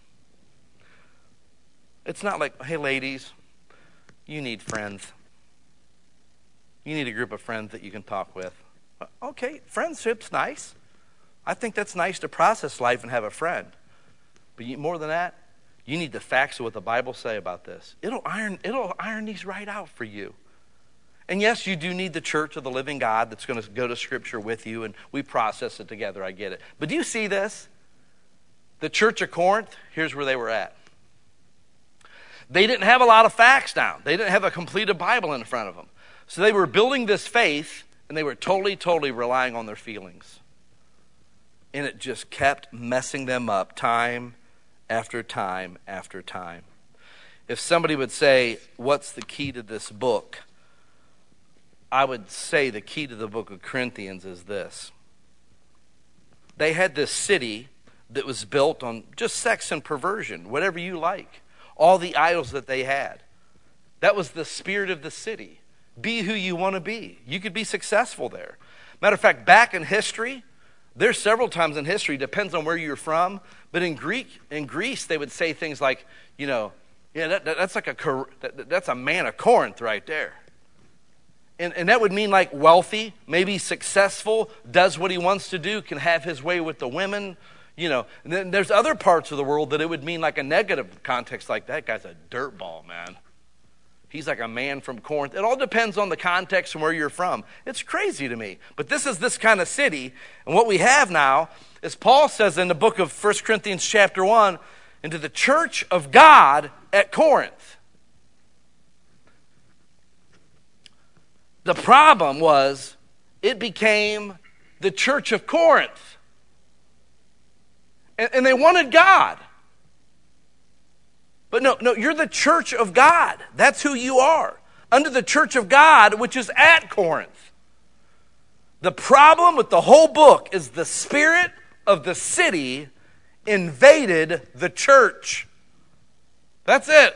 It's not like, hey ladies, you need friends. You need a group of friends that you can talk with. Okay, friendship's nice. I think that's nice to process life and have a friend. But you, more than that, you need the facts of what the Bible say about this. It'll iron, it'll iron these right out for you. And yes, you do need the church of the living God that's going to go to Scripture with you, and we process it together, I get it. But do you see this? The church of Corinth, here's where they were at. They didn't have a lot of facts down. They didn't have a completed Bible in front of them. So they were building this faith, and they were totally, totally relying on their feelings. And it just kept messing them up time after time after time. If somebody would say, what's the key to this book? I would say the key to the book of Corinthians is this. They had this city that was built on just sex and perversion, whatever you like. All the idols that they had. That was the spirit of the city. Be who you want to be. You could be successful there. Matter of fact, back in history, there's several times in history, depends on where you're from, but in Greek, in Greece, they would say things like, you know, yeah, that, that, that's like a that, that's a man of Corinth right there. And, and that would mean like wealthy, maybe successful, does what he wants to do, can have his way with the women. You know, and then there's other parts of the world that it would mean like a negative context, like that guy's a dirtball, man. He's like a man from Corinth. It all depends on the context and where you're from. It's crazy to me. But this is this kind of city. And what we have now is Paul says in the book of First Corinthians chapter one, into the church of God at Corinth. The problem was it became the church of Corinth. And, and they wanted God. But no, no, you're the church of God. That's who you are. Under the church of God, which is at Corinth. The problem with the whole book is the spirit of the city invaded the church. That's it.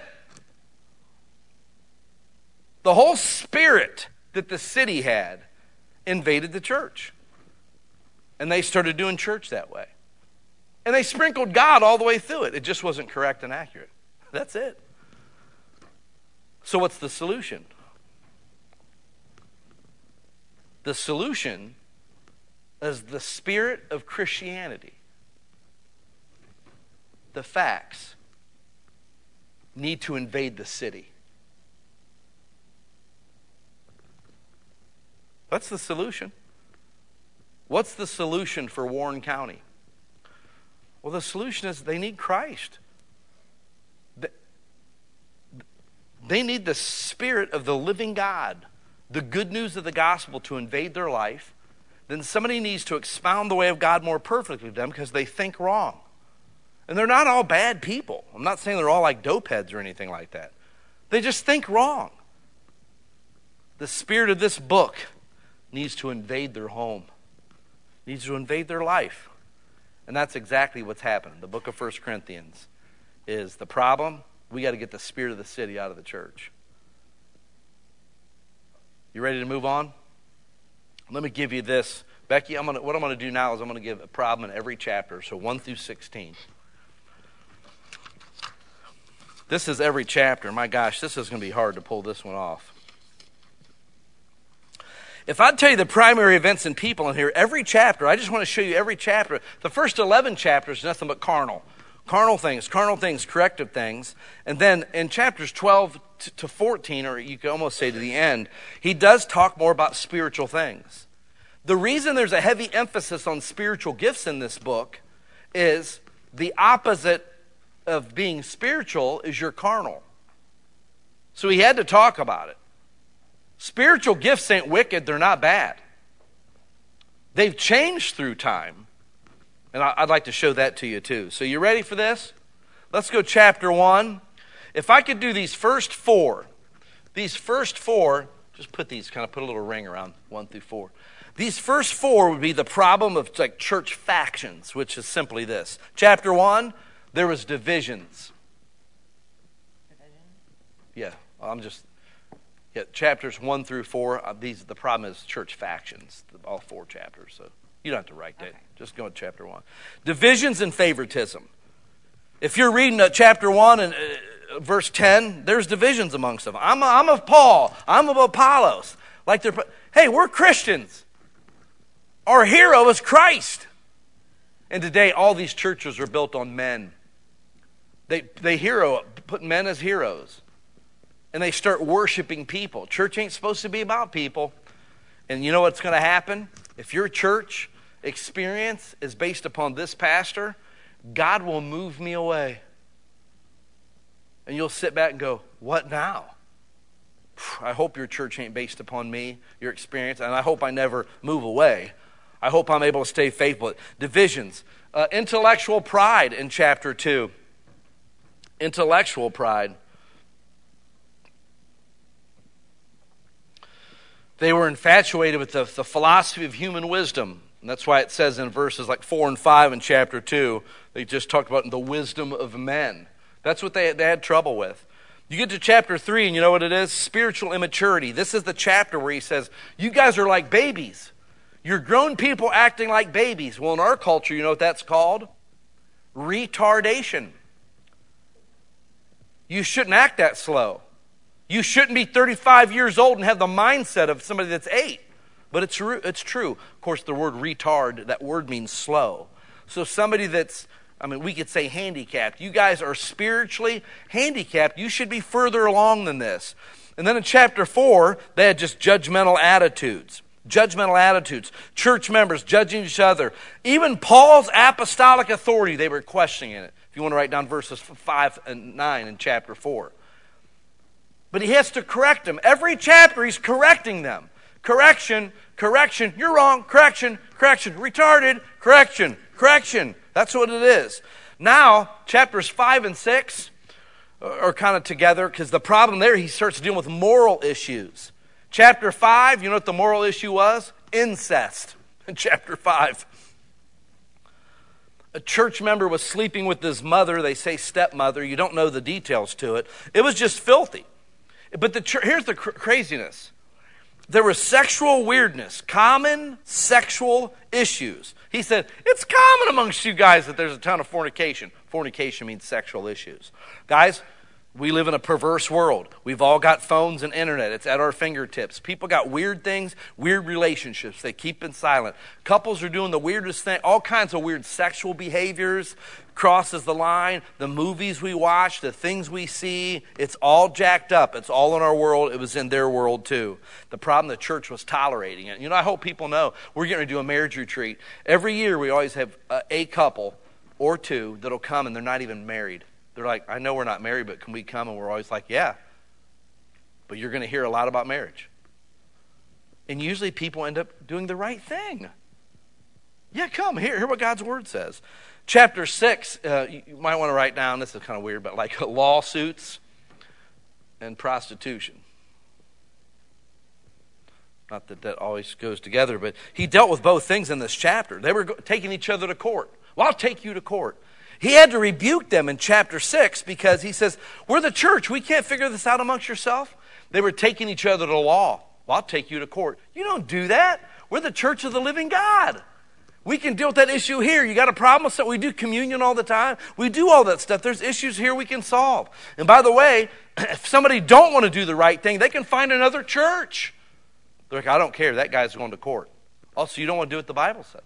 The whole spirit that the city had invaded the church. And they started doing church that way. And they sprinkled God all the way through it. It just wasn't correct and accurate. That's it. So what's the solution? The solution is the spirit of Christianity. The facts need to invade the city. That's the solution. What's the solution for Warren County? Well, the solution is they need Christ. They need the spirit of the living God, the good news of the gospel to invade their life. Then somebody needs to expound the way of God more perfectly to them because they think wrong. And they're not all bad people. I'm not saying they're all like dope heads or anything like that. They just think wrong. The spirit of this book needs to invade their home, needs to invade their life. And that's exactly what's happened. The book of First Corinthians is the problem. We got to get the spirit of the city out of the church. You ready to move on? Let me give you this. Becky, I'm gonna, what I'm going to do now is I'm going to give a problem in every chapter, so one through sixteen. This is every chapter. My gosh, this is going to be hard to pull this one off. If I'd tell you the primary events and people in here, every chapter, I just want to show you every chapter. The first eleven chapters, nothing but carnal. Carnal things, carnal things, corrective things. And then in chapters twelve to fourteen, or you could almost say to the end, he does talk more about spiritual things. The reason there's a heavy emphasis on spiritual gifts in this book is the opposite of being spiritual is your carnal. So he had to talk about it. Spiritual gifts ain't wicked, they're not bad. They've changed through time. And I'd like to show that to you too. So you ready for this? Let's go chapter one. If I could do these first four, these first four, just put these, kind of put a little ring around one through four. These first four would be the problem of like church factions, which is simply this. Chapter one, There was divisions. Division. Yeah, I'm just, yeah, chapters one through four, uh, these, the problem is church factions, all four chapters, so you don't have to write that. Okay. Just go to chapter one. Divisions and favoritism. If you're reading uh, chapter one and uh, verse ten, there's divisions amongst them. I'm, I'm of Paul. I'm of Apollos. Like they're, hey, we're Christians. Our hero is Christ. And today, all these churches are built on men. They, they hero, put men as heroes. And they start worshiping people. Church ain't supposed to be about people. And you know what's going to happen? If your church experience is based upon this pastor, God will move me away. And you'll sit back and go, what now? I hope your church ain't based upon me, your experience, and I hope I never move away. I hope I'm able to stay faithful. Divisions. Uh, intellectual pride in chapter two. Intellectual pride. They were infatuated with the, the philosophy of human wisdom. And that's why it says in verses like four and five in chapter two, they just talked about the wisdom of men. That's what they, they had trouble with. You get to chapter three, and you know what it is? Spiritual immaturity. This is the chapter where he says, you guys are like babies. You're grown people acting like babies. Well, in our culture, you know what that's called? Retardation. You shouldn't act that slow. You shouldn't be thirty-five years old and have the mindset of somebody that's eight. But it's, it's true. Of course, the word retard, that word means slow. So somebody that's, I mean, we could say handicapped. You guys are spiritually handicapped. You should be further along than this. And then in chapter four, they had just judgmental attitudes. Judgmental attitudes. Church members judging each other. Even Paul's apostolic authority, they were questioning it. If you want to write down verses five and nine in chapter four. But he has to correct them. Every chapter he's correcting them. Correction, correction, you're wrong, correction, correction, retarded, correction, correction. That's what it is. Now, chapters five and six are kind of together because the problem there, he starts dealing with moral issues. Chapter five, you know what the moral issue was? Incest. In chapter five. A church member was sleeping with his mother. They say stepmother. You don't know the details to it. It was just filthy. But the here's the cr- craziness. There was sexual weirdness, common sexual issues. He said, it's common amongst you guys that there's a ton of fornication. Fornication means sexual issues. Guys, we live in a perverse world. We've all got phones and internet. It's at our fingertips. People got weird things, weird relationships. They keep it silent. Couples are doing the weirdest thing, all kinds of weird sexual behaviors, crosses the line. The movies we watch, the things we see, it's all jacked up. It's all in our world. It was in their world too. The problem, the church was tolerating it. You know, I hope people know we're going to do a marriage retreat. Every year we always have a, a couple or two that'll come and they're not even married. They're like, I know we're not married, but can we come? And we're always like, yeah. But you're going to hear a lot about marriage. And usually people end up doing the right thing. Yeah, come, hear, hear what God's word says. Chapter six, uh, you, you might want to write down, this is kind of weird, but like lawsuits and prostitution. Not that that always goes together, but he dealt with both things in this chapter. They were go- taking each other to court. Well, I'll take you to court. He had to rebuke them in chapter six because he says, we're the church. We can't figure this out amongst yourself. They were taking each other to law. Well, I'll take you to court. You don't do that. We're the church of the living God. We can deal with that issue here. You got a problem with that? We do communion all the time. We do all that stuff. There's issues here we can solve. And by the way, if somebody don't want to do the right thing, they can find another church. They're like, I don't care. That guy's going to court. Also, you don't want to do what the Bible says.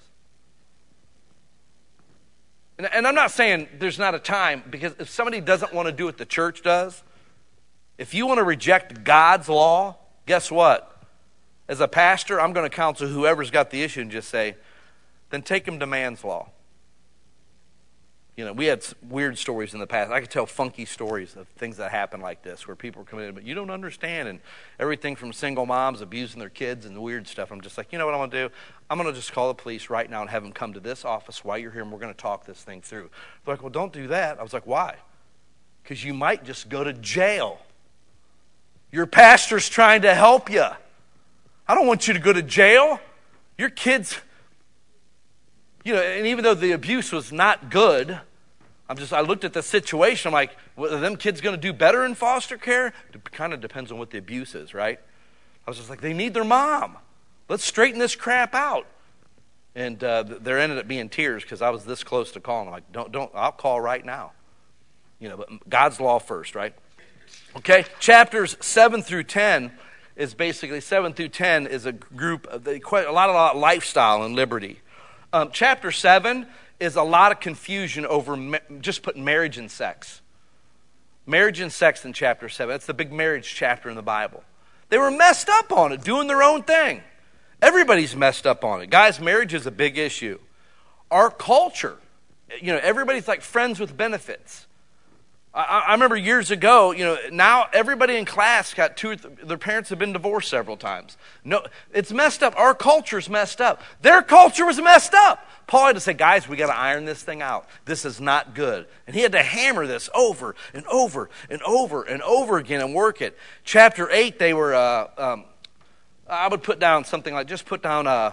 And, and I'm not saying there's not a time, because if somebody doesn't want to do what the church does, if you want to reject God's law, guess what? As a pastor, I'm going to counsel whoever's got the issue and just say, then take them to man's law. You know, we had weird stories in the past. I could tell funky stories of things that happen like this, where people are coming in, but you don't understand, and everything from single moms abusing their kids and the weird stuff. I'm just like, you know what I'm going to do? I'm going to just call the police right now and have them come to this office while you're here, and we're going to talk this thing through. They're like, well, don't do that. I was like, why? Because you might just go to jail. Your pastor's trying to help you. I don't want you to go to jail. Your kids... You know, and even though the abuse was not good, I'm just, I looked at the situation. I'm like, well, are them kids going to do better in foster care? It kind of depends on what the abuse is, right? I was just like, they need their mom. Let's straighten this crap out. And uh, there ended up being tears because I was this close to calling. I'm like, don't, don't, I'll call right now. You know, but God's law first, right? Okay, chapters seven through ten is basically, seven through ten is a group of, the, quite a lot of lifestyle and liberty. Um, chapter seven is a lot of confusion over ma- just putting marriage and sex. Marriage and sex in chapter seven. That's the big marriage chapter in the Bible. They were messed up on it, doing their own thing. Everybody's messed up on it. Guys, marriage is a big issue. Our culture, you know, everybody's like friends with benefits. I, I remember years ago, you know, now everybody in class got two, their parents have been divorced several times. No, it's messed up. Our culture's messed up. Their culture was messed up. Paul had to say, guys, we got to iron this thing out. This is not good. And he had to hammer this over and over and over and over again and work it. Chapter eight, they were, uh, um, I would put down something like, just put down uh,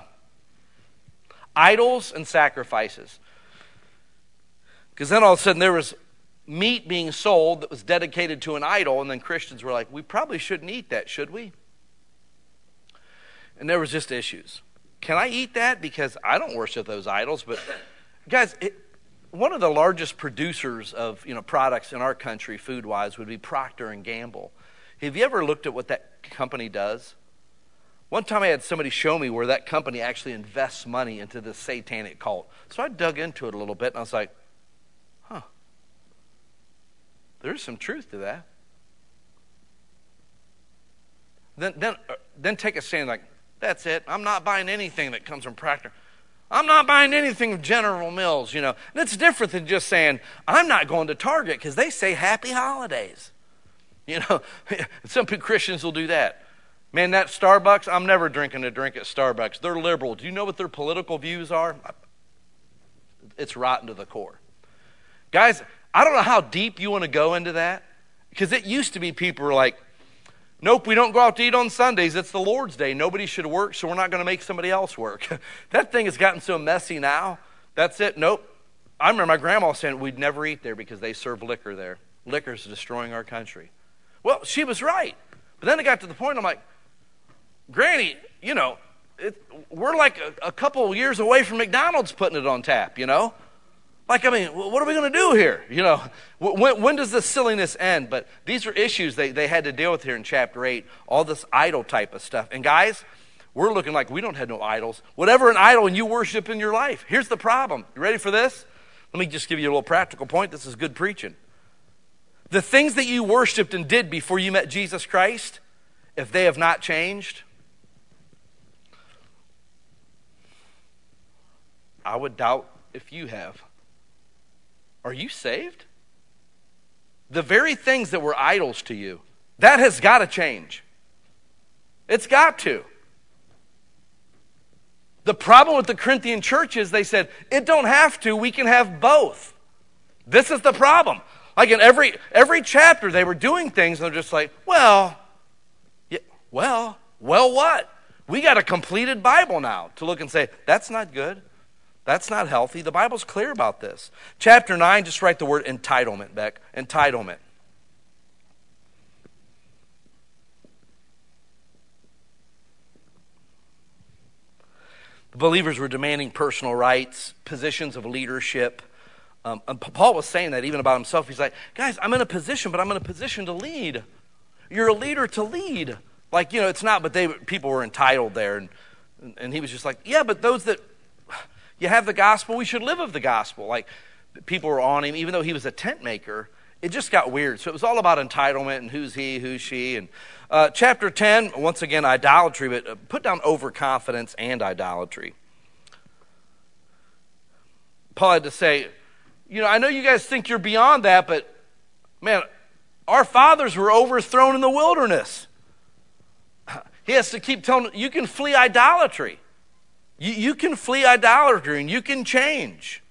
idols and sacrifices. Because then all of a sudden there was meat being sold that was dedicated to an idol, and then Christians were like, we probably shouldn't eat that, should we? And there was just issues. Can I eat that? Because I don't worship those idols. But guys, it, one of the largest producers of you know products in our country, food-wise, would be Procter and Gamble. Have you ever looked at what that company does? One time I had somebody show me where that company actually invests money into this satanic cult. So I dug into it a little bit, and I was like, huh, there's some truth to that. Then, then, then take a stand like, that's it. I'm not buying anything that comes from Procter. I'm not buying anything from General Mills, you know. And it's different than just saying, I'm not going to Target because they say happy holidays. You know, some Christians will do that. Man, that Starbucks, I'm never drinking a drink at Starbucks. They're liberal. Do you know what their political views are? It's rotten to the core. Guys, I don't know how deep you want to go into that, because it used to be people were like, nope, we don't go out to eat on Sundays. It's the Lord's Day. Nobody should work, so we're not going to make somebody else work. That thing has gotten so messy now. That's it. Nope. I remember my grandma saying we'd never eat there because they serve liquor there. Liquor's destroying our country. Well, she was right. But then it got to the point, I'm like, Granny, you know, it, we're like a, a couple years away from McDonald's putting it on tap, you know? Like, I mean, what are we going to do here? You know, when, when does this silliness end? But these are issues they, they had to deal with here in chapter eight, all this idol type of stuff. And guys, we're looking like we don't have no idols. Whatever an idol you worship in your life. Here's the problem. You ready for this? Let me just give you a little practical point. This is good preaching. The things that you worshiped and did before you met Jesus Christ, if they have not changed, I would doubt if you have. Are you saved? The very things that were idols to you, that has got to change. It's got to. The problem with the Corinthian church is they said, it don't have to, we can have both. This is the problem. Like in every every chapter, they were doing things, and they're just like, well, yeah, well, well what? We got a completed Bible now to look and say, that's not good. That's not healthy. The Bible's clear about this. Chapter nine, just write the word entitlement, Beck. Entitlement. The believers were demanding personal rights, positions of leadership. Um, and Paul was saying that even about himself. He's like, guys, I'm in a position, but I'm in a position to lead. You're a leader to lead. Like, you know, it's not, but they people were entitled there. And, and he was just like, yeah, but those that... You have the gospel, we should live of the gospel. Like, people were on him, even though he was a tent maker. It just got weird. So it was all about entitlement and who's he, who's she. And uh, chapter ten, once again, idolatry, but uh, put down overconfidence and idolatry. Paul had to say, you know, I know you guys think you're beyond that, but man, our fathers were overthrown in the wilderness. He has to keep telling them, you can flee idolatry. You, you can flee idolatry and you can change.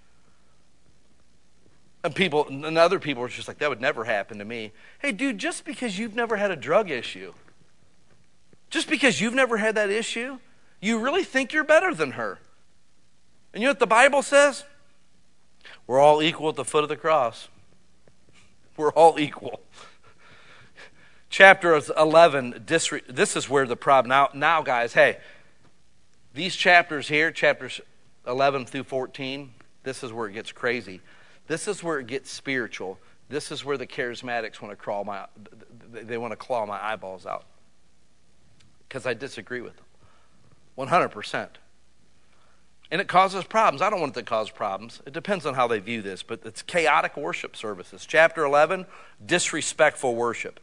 And people, and other people are just like, that would never happen to me. Hey, dude, just because you've never had a drug issue, just because you've never had that issue, you really think you're better than her. And you know what the Bible says? We're all equal at the foot of the cross. We're all equal. Chapter eleven, disre- this is where the problem, now, now guys, hey, these chapters here, chapters eleven through fourteen, this is where it gets crazy. This is where it gets spiritual. This is where the charismatics want to crawl my, they want to claw my eyeballs out. Because I disagree with them. one hundred percent. And it causes problems. I don't want it to cause problems. It depends on how they view this, but it's chaotic worship services. Chapter eleven, disrespectful worship.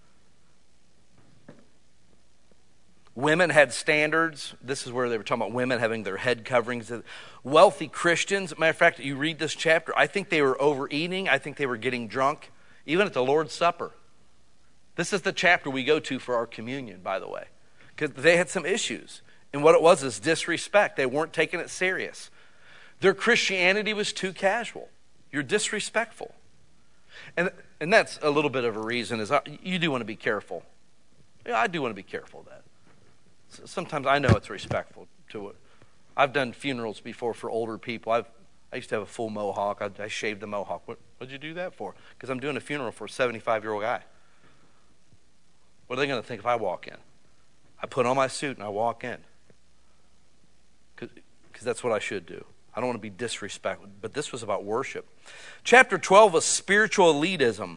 Women had standards. This is where they were talking about women having their head coverings. Wealthy Christians, matter of fact, you read this chapter, I think they were overeating. I think they were getting drunk, even at the Lord's Supper. This is the chapter we go to for our communion, by the way, because they had some issues. And what it was is disrespect. They weren't taking it serious. Their Christianity was too casual. You're disrespectful. And, and that's a little bit of a reason is I, you do want to be careful. Yeah, I do want to be careful of that. Sometimes I know it's respectful to it. I've done funerals before for older people. I've I used to have a full mohawk. I, I shaved the mohawk. What did you do that for? Because I'm doing a funeral for a seventy-five-year-old guy. What are they going to think if I walk in? I put on my suit and I walk in. Because that's what I should do. I don't want to be disrespectful. But this was about worship. Chapter twelve was spiritual elitism.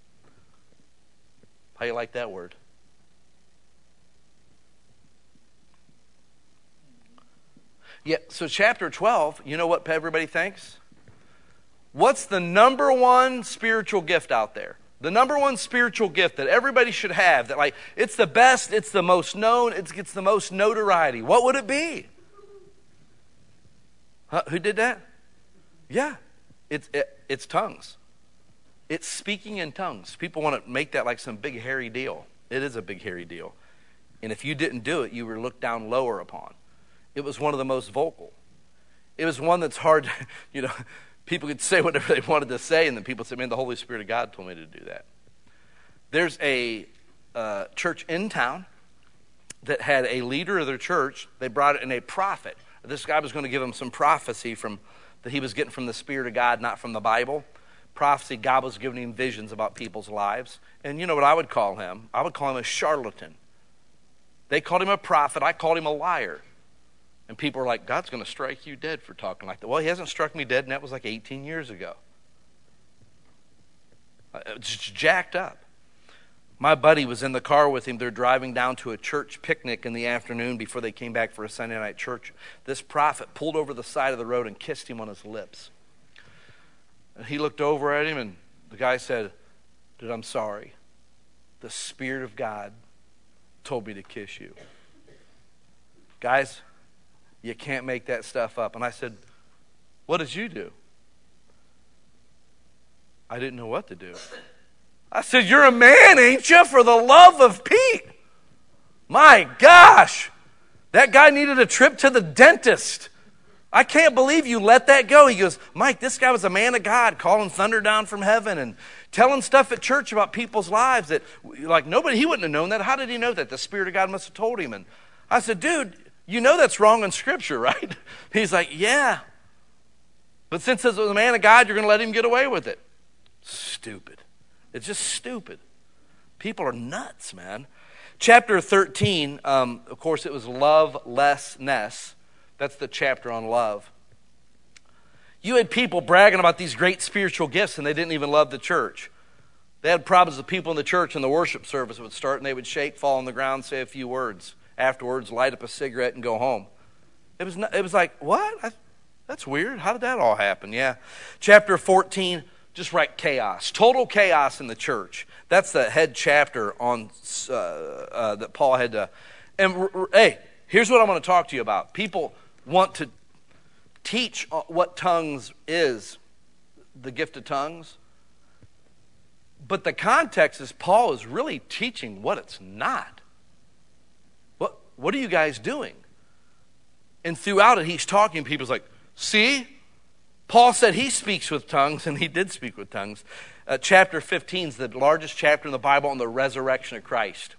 How you like that word? Yeah, so chapter twelve, you know what everybody thinks? What's the number one spiritual gift out there? The number one spiritual gift that everybody should have, that like, it's the best, it's the most known, it gets the most notoriety. What would it be? Huh? Who did that? Yeah, it's, it, it's tongues. It's speaking in tongues. People want to make that like some big hairy deal. It is a big hairy deal. And if you didn't do it, you were looked down lower upon. It was one of the most vocal. It was one that's hard, you know, people could say whatever they wanted to say, and then people say, man, the Holy Spirit of God told me to do that. There's a uh, church in town that had a leader of their church. They brought in a prophet. This guy was going to give him some prophecy from that he was getting from the Spirit of God, not from the Bible. Prophecy, God was giving him visions about people's lives. And you know what I would call him? I would call him a charlatan. They called him a prophet. I called him a liar. And people are like, God's going to strike you dead for talking like that. Well, he hasn't struck me dead, and that was like eighteen years ago. It's jacked up. My buddy was in the car with him. They're driving down to a church picnic in the afternoon before they came back for a Sunday night church. This prophet pulled over the side of the road and kissed him on his lips. And he looked over at him, and the guy said, dude, I'm sorry. The Spirit of God told me to kiss you. Guys, you can't make that stuff up. And I said, what did you do? I didn't know what to do. I said, you're a man, ain't you? For the love of Pete. My gosh. That guy needed a trip to the dentist. I can't believe you let that go. He goes, Mike, this guy was a man of God, calling thunder down from heaven and telling stuff at church about people's lives that, like, nobody, he wouldn't have known that. How did he know that? The Spirit of God must have told him. And I said, dude, you know that's wrong in Scripture, right? He's like, yeah. But since this was a man of God, you're going to let him get away with it. Stupid. It's just stupid. People are nuts, man. Chapter thirteen, um, of course, it was lovelessness. That's the chapter on love. You had people bragging about these great spiritual gifts, and they didn't even love the church. They had problems with people in the church, and the worship service would start, and they would shake, fall on the ground, say a few words. Afterwards, light up a cigarette and go home. It was, not, it was like, what? I, that's weird. How did that all happen? Yeah. Chapter fourteen, just write chaos. Total chaos in the church. That's the head chapter on uh, uh, that Paul had to. And r- r- hey, here's what I want to talk to you about. People want to teach what tongues is, the gift of tongues. But the context is Paul is really teaching what it's not. What, what are you guys doing? And throughout it, he's talking, and people's like, see? Paul said he speaks with tongues, and he did speak with tongues. Uh, chapter fifteen is the largest chapter in the Bible on the resurrection of Christ.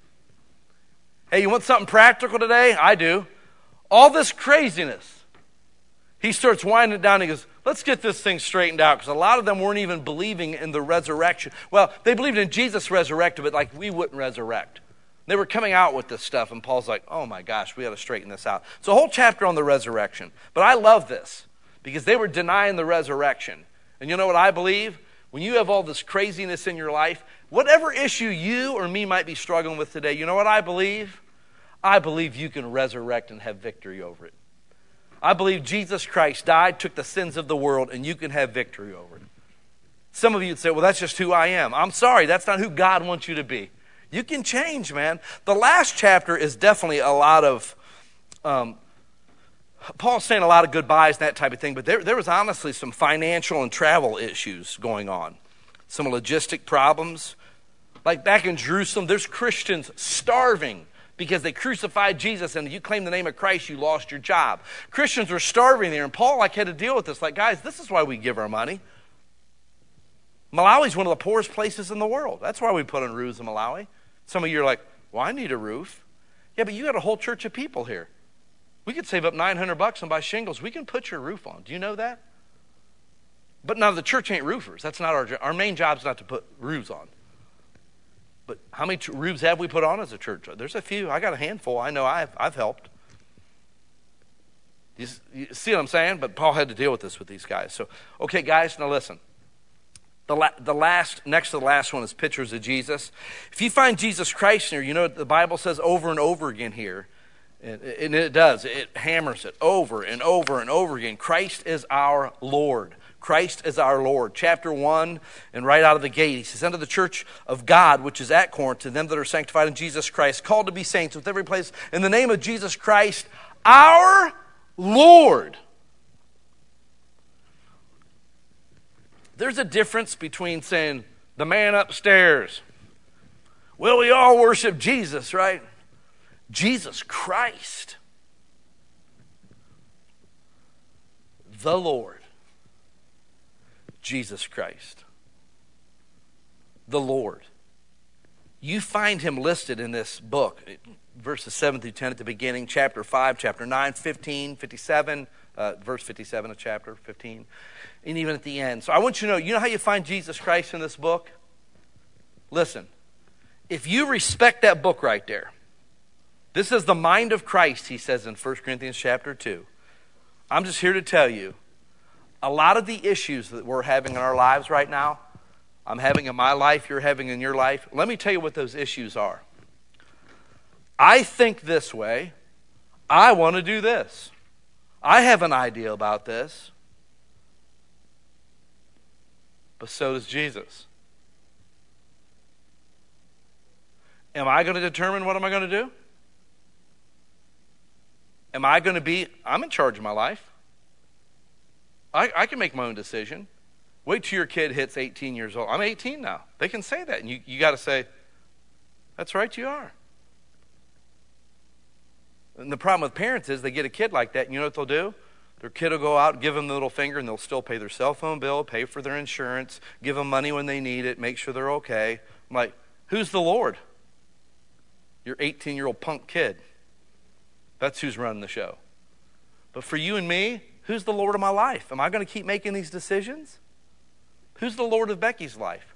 Hey, you want something practical today? I do. All this craziness. he starts winding it down. He goes, let's get this thing straightened out, because a lot of them weren't even believing in the resurrection. Well, they believed in Jesus resurrected, but like we wouldn't resurrect. They were coming out with this stuff, and Paul's like, oh my gosh, we got to straighten this out. It's a whole chapter on the resurrection. But I love this, because they were denying the resurrection. And you know what I believe? When you have all this craziness in your life, whatever issue you or me might be struggling with today, you know what I believe? I believe you can resurrect and have victory over it. I believe Jesus Christ died, took the sins of the world, and you can have victory over it. Some of you would say, well, that's just who I am. I'm sorry, that's not who God wants you to be. You can change, man. The last chapter is definitely a lot of, um, Paul's saying a lot of goodbyes and that type of thing, but there, there was honestly some financial and travel issues going on. Some logistic problems. Like back in Jerusalem, there's Christians starving because they crucified Jesus, and if you claim the name of Christ, you lost your job. Christians were starving there, and Paul like had to deal with this. Like, guys, this is why we give our money. Malawi's one of the poorest places in the world. That's why we put on roofs in Malawi. Some of you are like, well, I need a roof. Yeah, but you got a whole church of people here. We could save up nine hundred bucks and buy shingles. We can put your roof on. Do you know that? But now the church ain't roofers. That's not our job. Our main job is not to put roofs on. But how many roofs have we put on as a church? There's a few. I got a handful. I know I've, I've helped. You, you see what I'm saying? But Paul had to deal with this with these guys. So, okay, guys, now listen. The, la- the last, next to the last one is pictures of Jesus. If you find Jesus Christ in here, you know what the Bible says over and over again here. And, and it does. It hammers it over and over and over again. Christ is our Lord. Christ is our Lord. Chapter one, and right out of the gate, he says, unto the church of God, which is at Corinth, to them that are sanctified in Jesus Christ, called to be saints with every place, in the name of Jesus Christ, our Lord. There's a difference between saying, the man upstairs. Well, we all worship Jesus, right? Jesus Christ, the Lord. Jesus Christ, the Lord. You find him listed in this book, verses seven through ten at the beginning, chapter five, chapter nine, fifteen, fifty-seven, uh, verse fifty-seven of chapter fifteen, and even at the end. So I want you to know, you know how you find Jesus Christ in this book? Listen, if you respect that book right there, this is the mind of Christ, he says in First Corinthians chapter two. I'm just here to tell you, a lot of the issues that we're having in our lives right now, I'm having in my life, you're having in your life. Let me tell you what those issues are. I think this way. I want to do this. I have an idea about this. But so does Jesus. Am I going to determine what am I going to do? Am I going to be, I'm in charge of my life. I, I can make my own decision. Wait till your kid hits eighteen years old. I'm eighteen now. They can say that. And you, you got to say, that's right, you are. And the problem with parents is they get a kid like that, and you know what they'll do? Their kid will go out, give them the little finger, and they'll still pay their cell phone bill, pay for their insurance, give them money when they need it, make sure they're okay. I'm like, who's the Lord? Your eighteen-year-old punk kid. That's who's running the show. But for you and me, who's the Lord of my life? Am I going to keep making these decisions? Who's the Lord of Becky's life?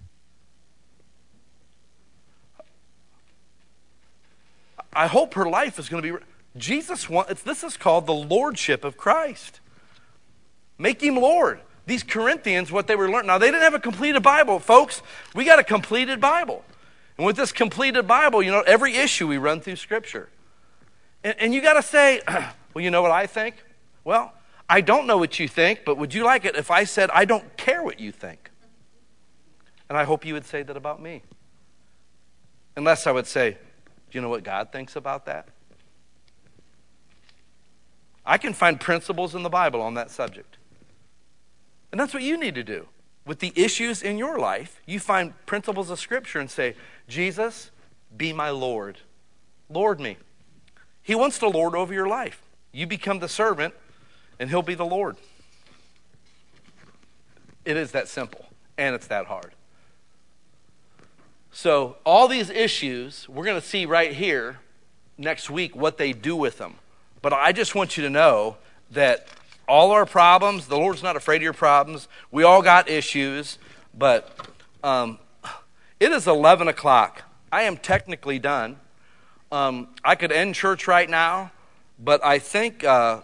I hope her life is going to be... Jesus wants... This is called the Lordship of Christ. Make him Lord. These Corinthians, what they were learning... Now, they didn't have a completed Bible. Folks, we got a completed Bible. And with this completed Bible, you know, every issue we run through Scripture. And, and you got to say, well, you know what I think? Well... I don't know what you think, but would you like it if I said, I don't care what you think? And I hope you would say that about me. Unless I would say, do you know what God thinks about that? I can find principles in the Bible on that subject. And that's what you need to do. With the issues in your life, you find principles of Scripture and say, Jesus, be my Lord. Lord me. He wants to lord over your life. You become the servant, and he'll be the Lord. It is that simple, and it's that hard. So all these issues, we're going to see right here next week what they do with them. But I just want you to know that all our problems. The Lord's not afraid of your problems. We all got issues, but um, it is eleven o'clock. I am technically done. Um, I could end church right now, but I think, uh,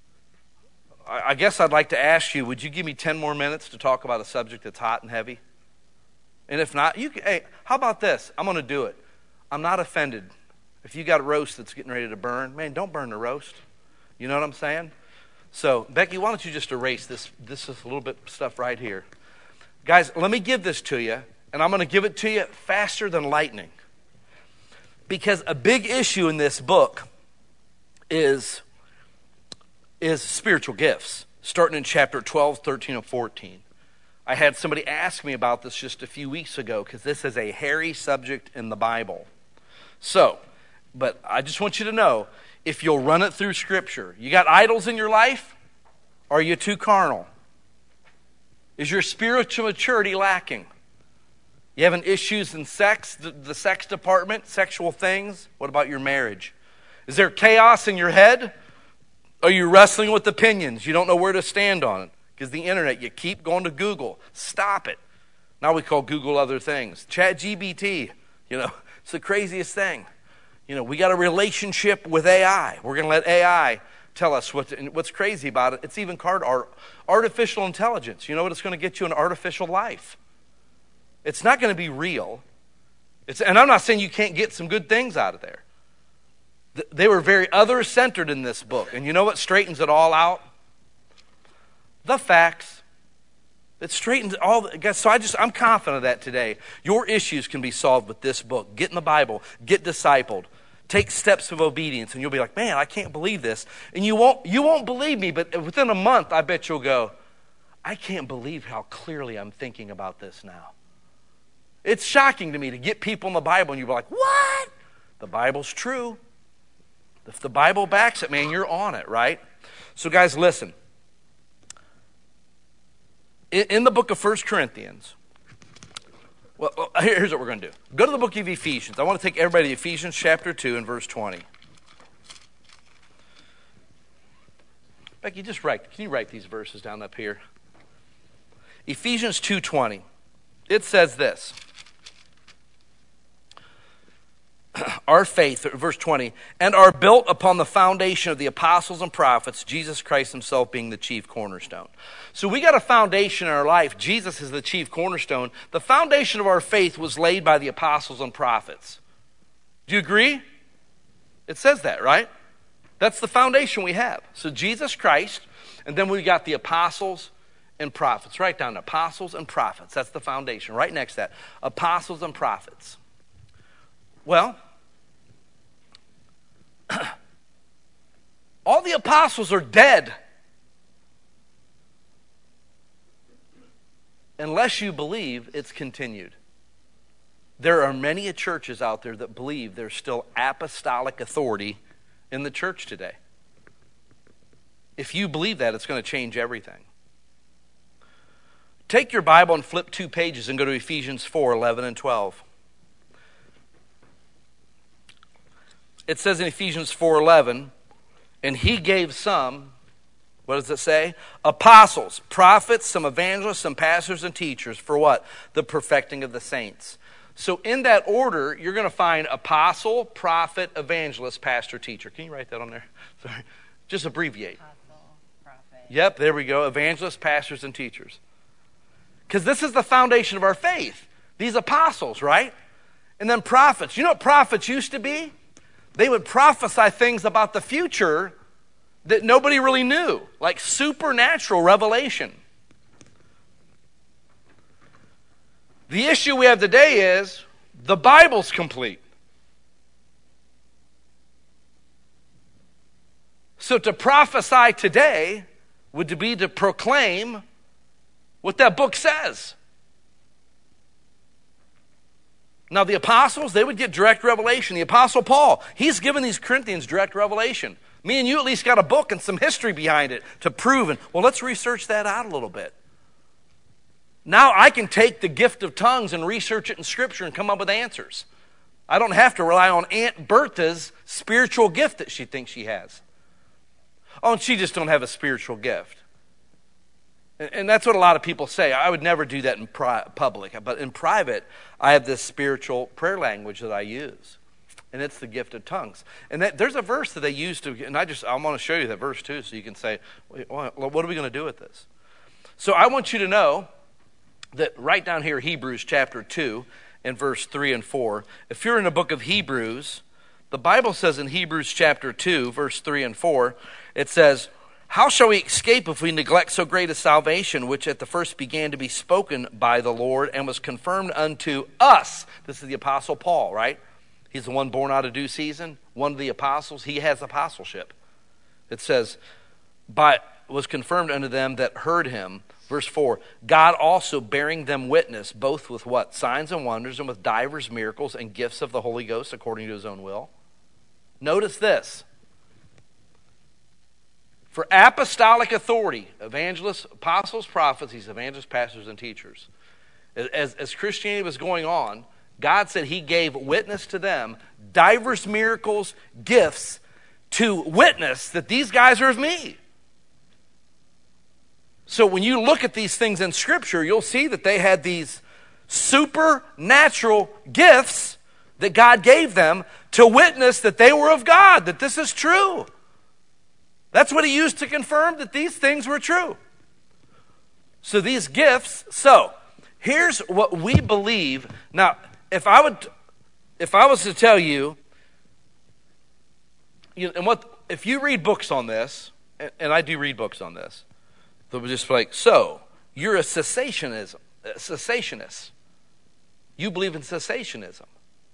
I, I guess I'd like to ask you, would you give me ten more minutes to talk about a subject that's hot and heavy? And if not, you can, hey, how about this? I'm going to do it. I'm not offended. If you got a roast that's getting ready to burn, man, don't burn the roast. You know what I'm saying? So, Becky, why don't you just erase this? This is a little bit of stuff right here. Guys, let me give this to you, and I'm going to give it to you faster than lightning. Because a big issue in this book is, is spiritual gifts, starting in chapter twelve, thirteen, and fourteen. I had somebody ask me about this just a few weeks ago because this is a hairy subject in the Bible. So, but I just want you to know, if you'll run it through Scripture, you got idols in your life? Or are you too carnal? Is your spiritual maturity lacking? You having issues in sex, the, the sex department, sexual things? What about your marriage? Is there chaos in your head? Are you wrestling with opinions? You don't know where to stand on it. Because the internet, you keep going to Google. Stop it. Now we call Google other things. Chat G P T, you know, it's the craziest thing. You know, we got a relationship with A I. We're going to let A I tell us what. And what's crazy about it. It's even called art, artificial intelligence. You know what? It's going to get you an artificial life. It's not going to be real. It's, and I'm not saying you can't get some good things out of there. They were very other-centered in this book. And you know what straightens it all out? The facts. It straightens all the, guys, so I just I'm confident of that today. Your issues can be solved with this book. Get in the Bible, get discipled, take steps of obedience, and you'll be like, man, I can't believe this. And you won't you won't believe me, but within a month, I bet you'll go, I can't believe how clearly I'm thinking about this now. It's shocking to me to get people in the Bible and you'll be like, what? The Bible's true. If the Bible backs it, man, you're on it, right? So guys, listen. In the book of First Corinthians, well, here's what we're going to do. Go to the book of Ephesians. I want to take everybody to Ephesians chapter two and verse twenty. Becky, just write. Can you write these verses down up here? Ephesians two twenty. It says this. Our faith, verse twenty, and are built upon the foundation of the apostles and prophets, Jesus Christ himself being the chief cornerstone. So we got a foundation in our life. Jesus is the chief cornerstone. The foundation of our faith was laid by the apostles and prophets. Do you agree? It says that, right? That's the foundation we have. So Jesus Christ, and then we got the apostles and prophets. Write down apostles and prophets. That's the foundation. Right next to that, apostles and prophets. Well, all the apostles are dead. Unless you believe it's continued. There are many churches out there that believe there's still apostolic authority in the church today. If you believe that, it's going to change everything. Take your Bible and flip two pages and go to Ephesians four, eleven and twelve. It says in Ephesians four eleven, and he gave some, what does it say? Apostles, prophets, some evangelists, some pastors and teachers. For what? The perfecting of the saints. So in that order, you're going to find apostle, prophet, evangelist, pastor, teacher. Can you write that on there? Sorry. Just abbreviate. Apostle, prophet. Yep, there we go. Evangelists, pastors, and teachers. Because this is the foundation of our faith. These apostles, right? And then prophets. You know what prophets used to be? They would prophesy things about the future that nobody really knew, like supernatural revelation. The issue we have today is the Bible's complete. So to prophesy today would be to proclaim what that book says. Now, the apostles, they would get direct revelation. The apostle Paul, he's given these Corinthians direct revelation. Me and you at least got a book and some history behind it to prove. And, well, let's research that out a little bit. Now I can take the gift of tongues and research it in Scripture and come up with answers. I don't have to rely on Aunt Bertha's spiritual gift that she thinks she has. Oh, and she just don't have a spiritual gift. And, and that's what a lot of people say. I would never do that in pri- public. But in private, I have this spiritual prayer language that I use. And it's the gift of tongues. And that, there's a verse that they use to, and I just, I want to show you that verse too, so you can say, well, what are we going to do with this? So I want you to know that right down here, Hebrews chapter two and verse three and four, if you're in the book of Hebrews, the Bible says in Hebrews chapter two, verse three and four, it says, how shall we escape if we neglect so great a salvation, which at the first began to be spoken by the Lord and was confirmed unto us? This is the Apostle Paul, right? He's the one born out of due season, one of the apostles. He has apostleship. It says, but was confirmed unto them that heard him. Verse four, God also bearing them witness, both with what? Signs and wonders, and with divers miracles and gifts of the Holy Ghost according to his own will. Notice this. For apostolic authority, evangelists, apostles, prophets, these evangelists, pastors, and teachers. As, as Christianity was going on, God said he gave witness to them, diverse miracles, gifts, to witness that these guys are of me. So when you look at these things in Scripture, you'll see that they had these supernatural gifts that God gave them to witness that they were of God, that this is true. That's what he used to confirm that these things were true. So these gifts, so here's what we believe. Now, if I would, if I was to tell you, you know, and what if you read books on this, and, and I do read books on this, they'll be just like, so you're a cessationism, a cessationist. You believe in cessationism.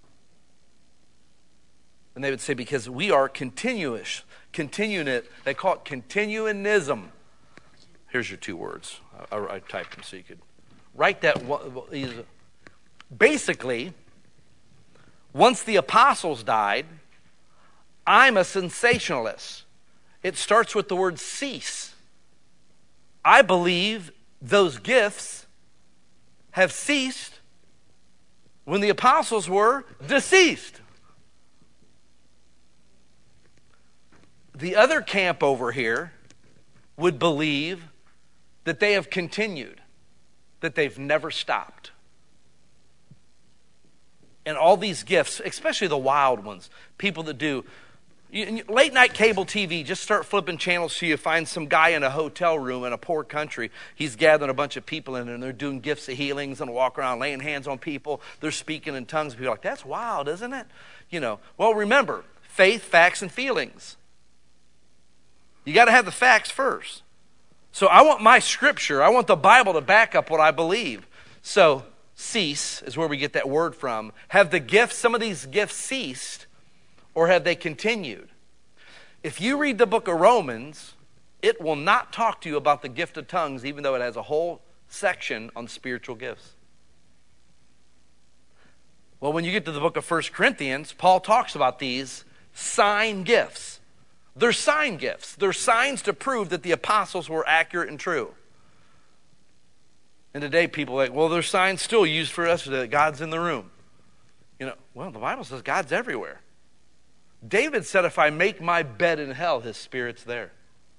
And they would say, because we are continuous, continuing it, they call it continuanism. Here's your two words. I, I typed them so you could write that. Basically, once the apostles died, I'm a sensationalist. It starts with the word cease. I believe those gifts have ceased when the apostles were deceased. The other camp over here would believe that they have continued, that they've never stopped. And all these gifts, especially the wild ones, people that do late night cable T V, just start flipping channels so you find some guy in a hotel room in a poor country. He's gathering a bunch of people in there and they're doing gifts of healings and walk around laying hands on people. They're speaking in tongues. People are like, that's wild, isn't it? You know, well, remember, faith, facts, and feelings. You got to have the facts first. So I want my scripture, I want the Bible to back up what I believe. So cease is where we get that word from. Have the gifts, some of these gifts ceased, or have they continued? If you read the book of Romans, it will not talk to you about the gift of tongues, even though it has a whole section on spiritual gifts. Well, when you get to the book of First Corinthians, Paul talks about these sign gifts. They're sign gifts. They're signs to prove that the apostles were accurate and true. And today people are like, well, there's signs still used for us that God's in the room. You know, well, the Bible says God's everywhere. David said, if I make my bed in hell, his spirit's there.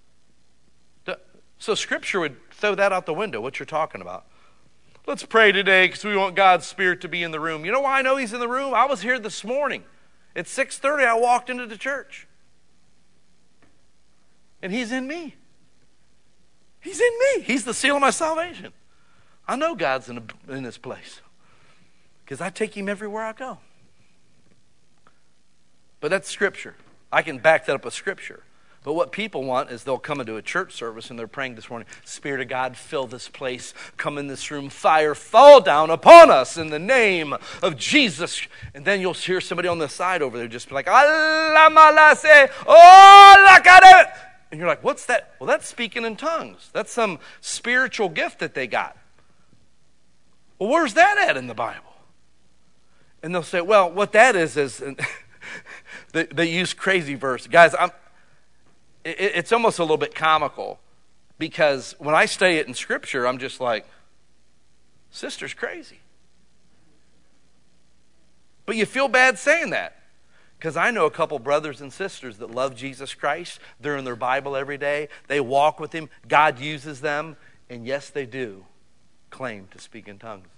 So Scripture would throw that out the window, what you're talking about. Let's pray today because we want God's spirit to be in the room. You know why I know he's in the room? I was here this morning. At six thirty, I walked into the church. And he's in me. He's in me. He's the seal of my salvation. I know God's in, a, in this place because I take him everywhere I go. But that's Scripture. I can back that up with Scripture. But what people want is they'll come into a church service and they're praying this morning, Spirit of God, fill this place. Come in this room. Fire fall down upon us in the name of Jesus. And then you'll hear somebody on the side over there just be like, Allah malase, oh la kare. And you're like, what's that? Well, that's speaking in tongues. That's some spiritual gift that they got. Well, where's that at in the Bible? And they'll say, well, what that is is, they, they use crazy verse. Guys, I'm, it, it's almost a little bit comical because when I study it in Scripture, I'm just like, sister's crazy. But you feel bad saying that. Because I know a couple brothers and sisters that love Jesus Christ. They're in their Bible every day. They walk with Him. God uses them. And yes, they do claim to speak in tongues.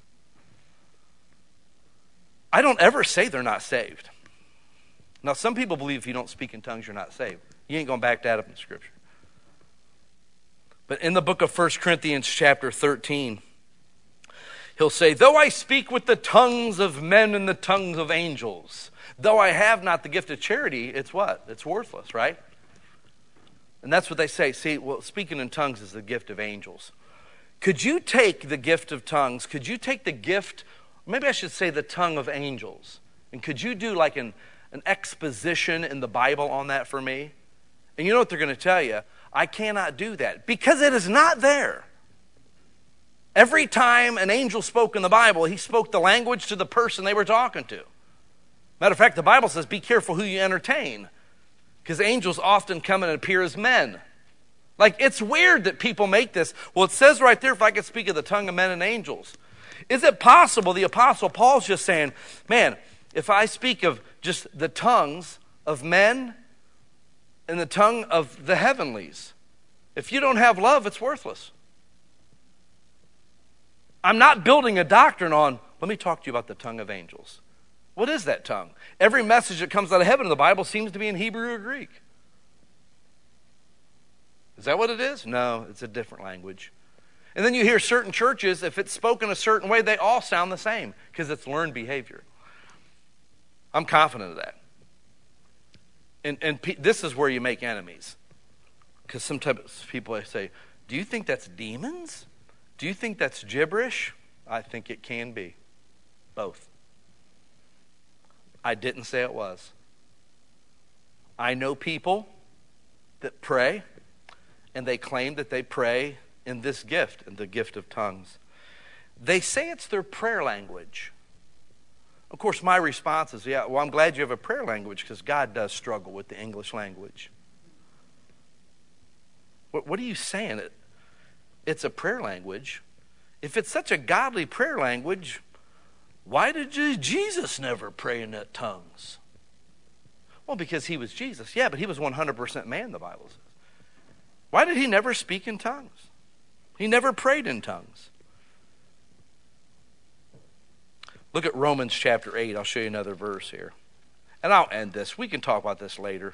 I don't ever say they're not saved. Now, some people believe if you don't speak in tongues, you're not saved. You ain't going to back that up in Scripture. But in the book of First Corinthians chapter thirteen, he'll say, though I speak with the tongues of men and the tongues of angels, though I have not the gift of charity, it's what? It's worthless, right? And that's what they say. See, well, speaking in tongues is the gift of angels. Could you take the gift of tongues? Could you take the gift, maybe I should say the tongue of angels, and could you do like an, an exposition in the Bible on that for me? And you know what they're going to tell you? I cannot do that because it is not there. Every time an angel spoke in the Bible, he spoke the language to the person they were talking to. Matter of fact, the Bible says, be careful who you entertain, because angels often come and appear as men. Like, it's weird that people make this. Well, it says right there, if I could speak of the tongue of men and angels. Is it possible the Apostle Paul's just saying, man, if I speak of just the tongues of men and the tongue of the heavenlies, if you don't have love, it's worthless. I'm not building a doctrine on, let me talk to you about the tongue of angels. What is that tongue? Every message that comes out of heaven in the Bible seems to be in Hebrew or Greek. Is that what it is? No, it's a different language. And then you hear certain churches, if it's spoken a certain way, they all sound the same because it's learned behavior. I'm confident of that. And, and pe- this is where you make enemies. Because sometimes people say, do you think that's demons? Do you think that's gibberish? I think it can be. Both. I didn't say it was. I know people that pray, and they claim that they pray in this gift, in the gift of tongues. They say it's their prayer language. Of course, my response is, yeah, well, I'm glad you have a prayer language because God does struggle with the English language. What, what are you saying? It, it's a prayer language. If it's such a godly prayer language, why did Jesus never pray in that tongues? Well, because he was Jesus. Yeah, but he was one hundred percent man, the Bible says. Why did he never speak in tongues? He never prayed in tongues. Look at Romans chapter eight. I'll show you another verse here. And I'll end this. We can talk about this later.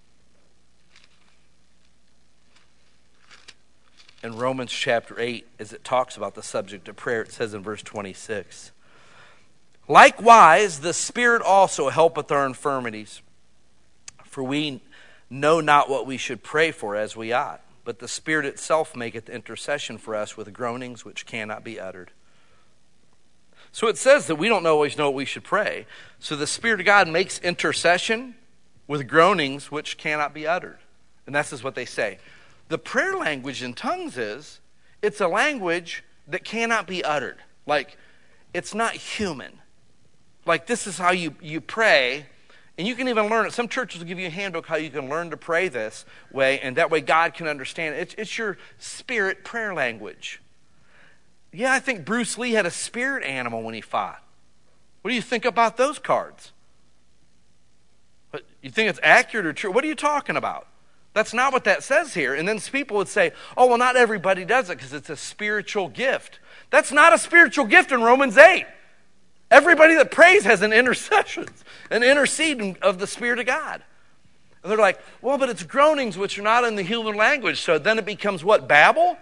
In Romans chapter eight, as it talks about the subject of prayer, it says in verse twenty-six, likewise, the Spirit also helpeth our infirmities, for we know not what we should pray for as we ought, but the Spirit itself maketh intercession for us with groanings which cannot be uttered. So it says that we don't always know what we should pray. So the Spirit of God makes intercession with groanings which cannot be uttered. And that's just what they say. The prayer language in tongues is, it's a language that cannot be uttered. Like, it's not human. Like, this is how you, you pray. And you can even learn it. Some churches will give you a handbook how you can learn to pray this way, and that way God can understand it. It's, it's your spirit prayer language. Yeah, I think Bruce Lee had a spirit animal when he fought. What do you think about those cards? But you think it's accurate or true? What are you talking about? That's not what that says here. And then people would say, oh, well, not everybody does it because it's a spiritual gift. That's not a spiritual gift in Romans eight. Everybody that prays has an intercession, an interceding of the Spirit of God. And they're like, well, but it's groanings which are not in the human language. So then it becomes what, Babel?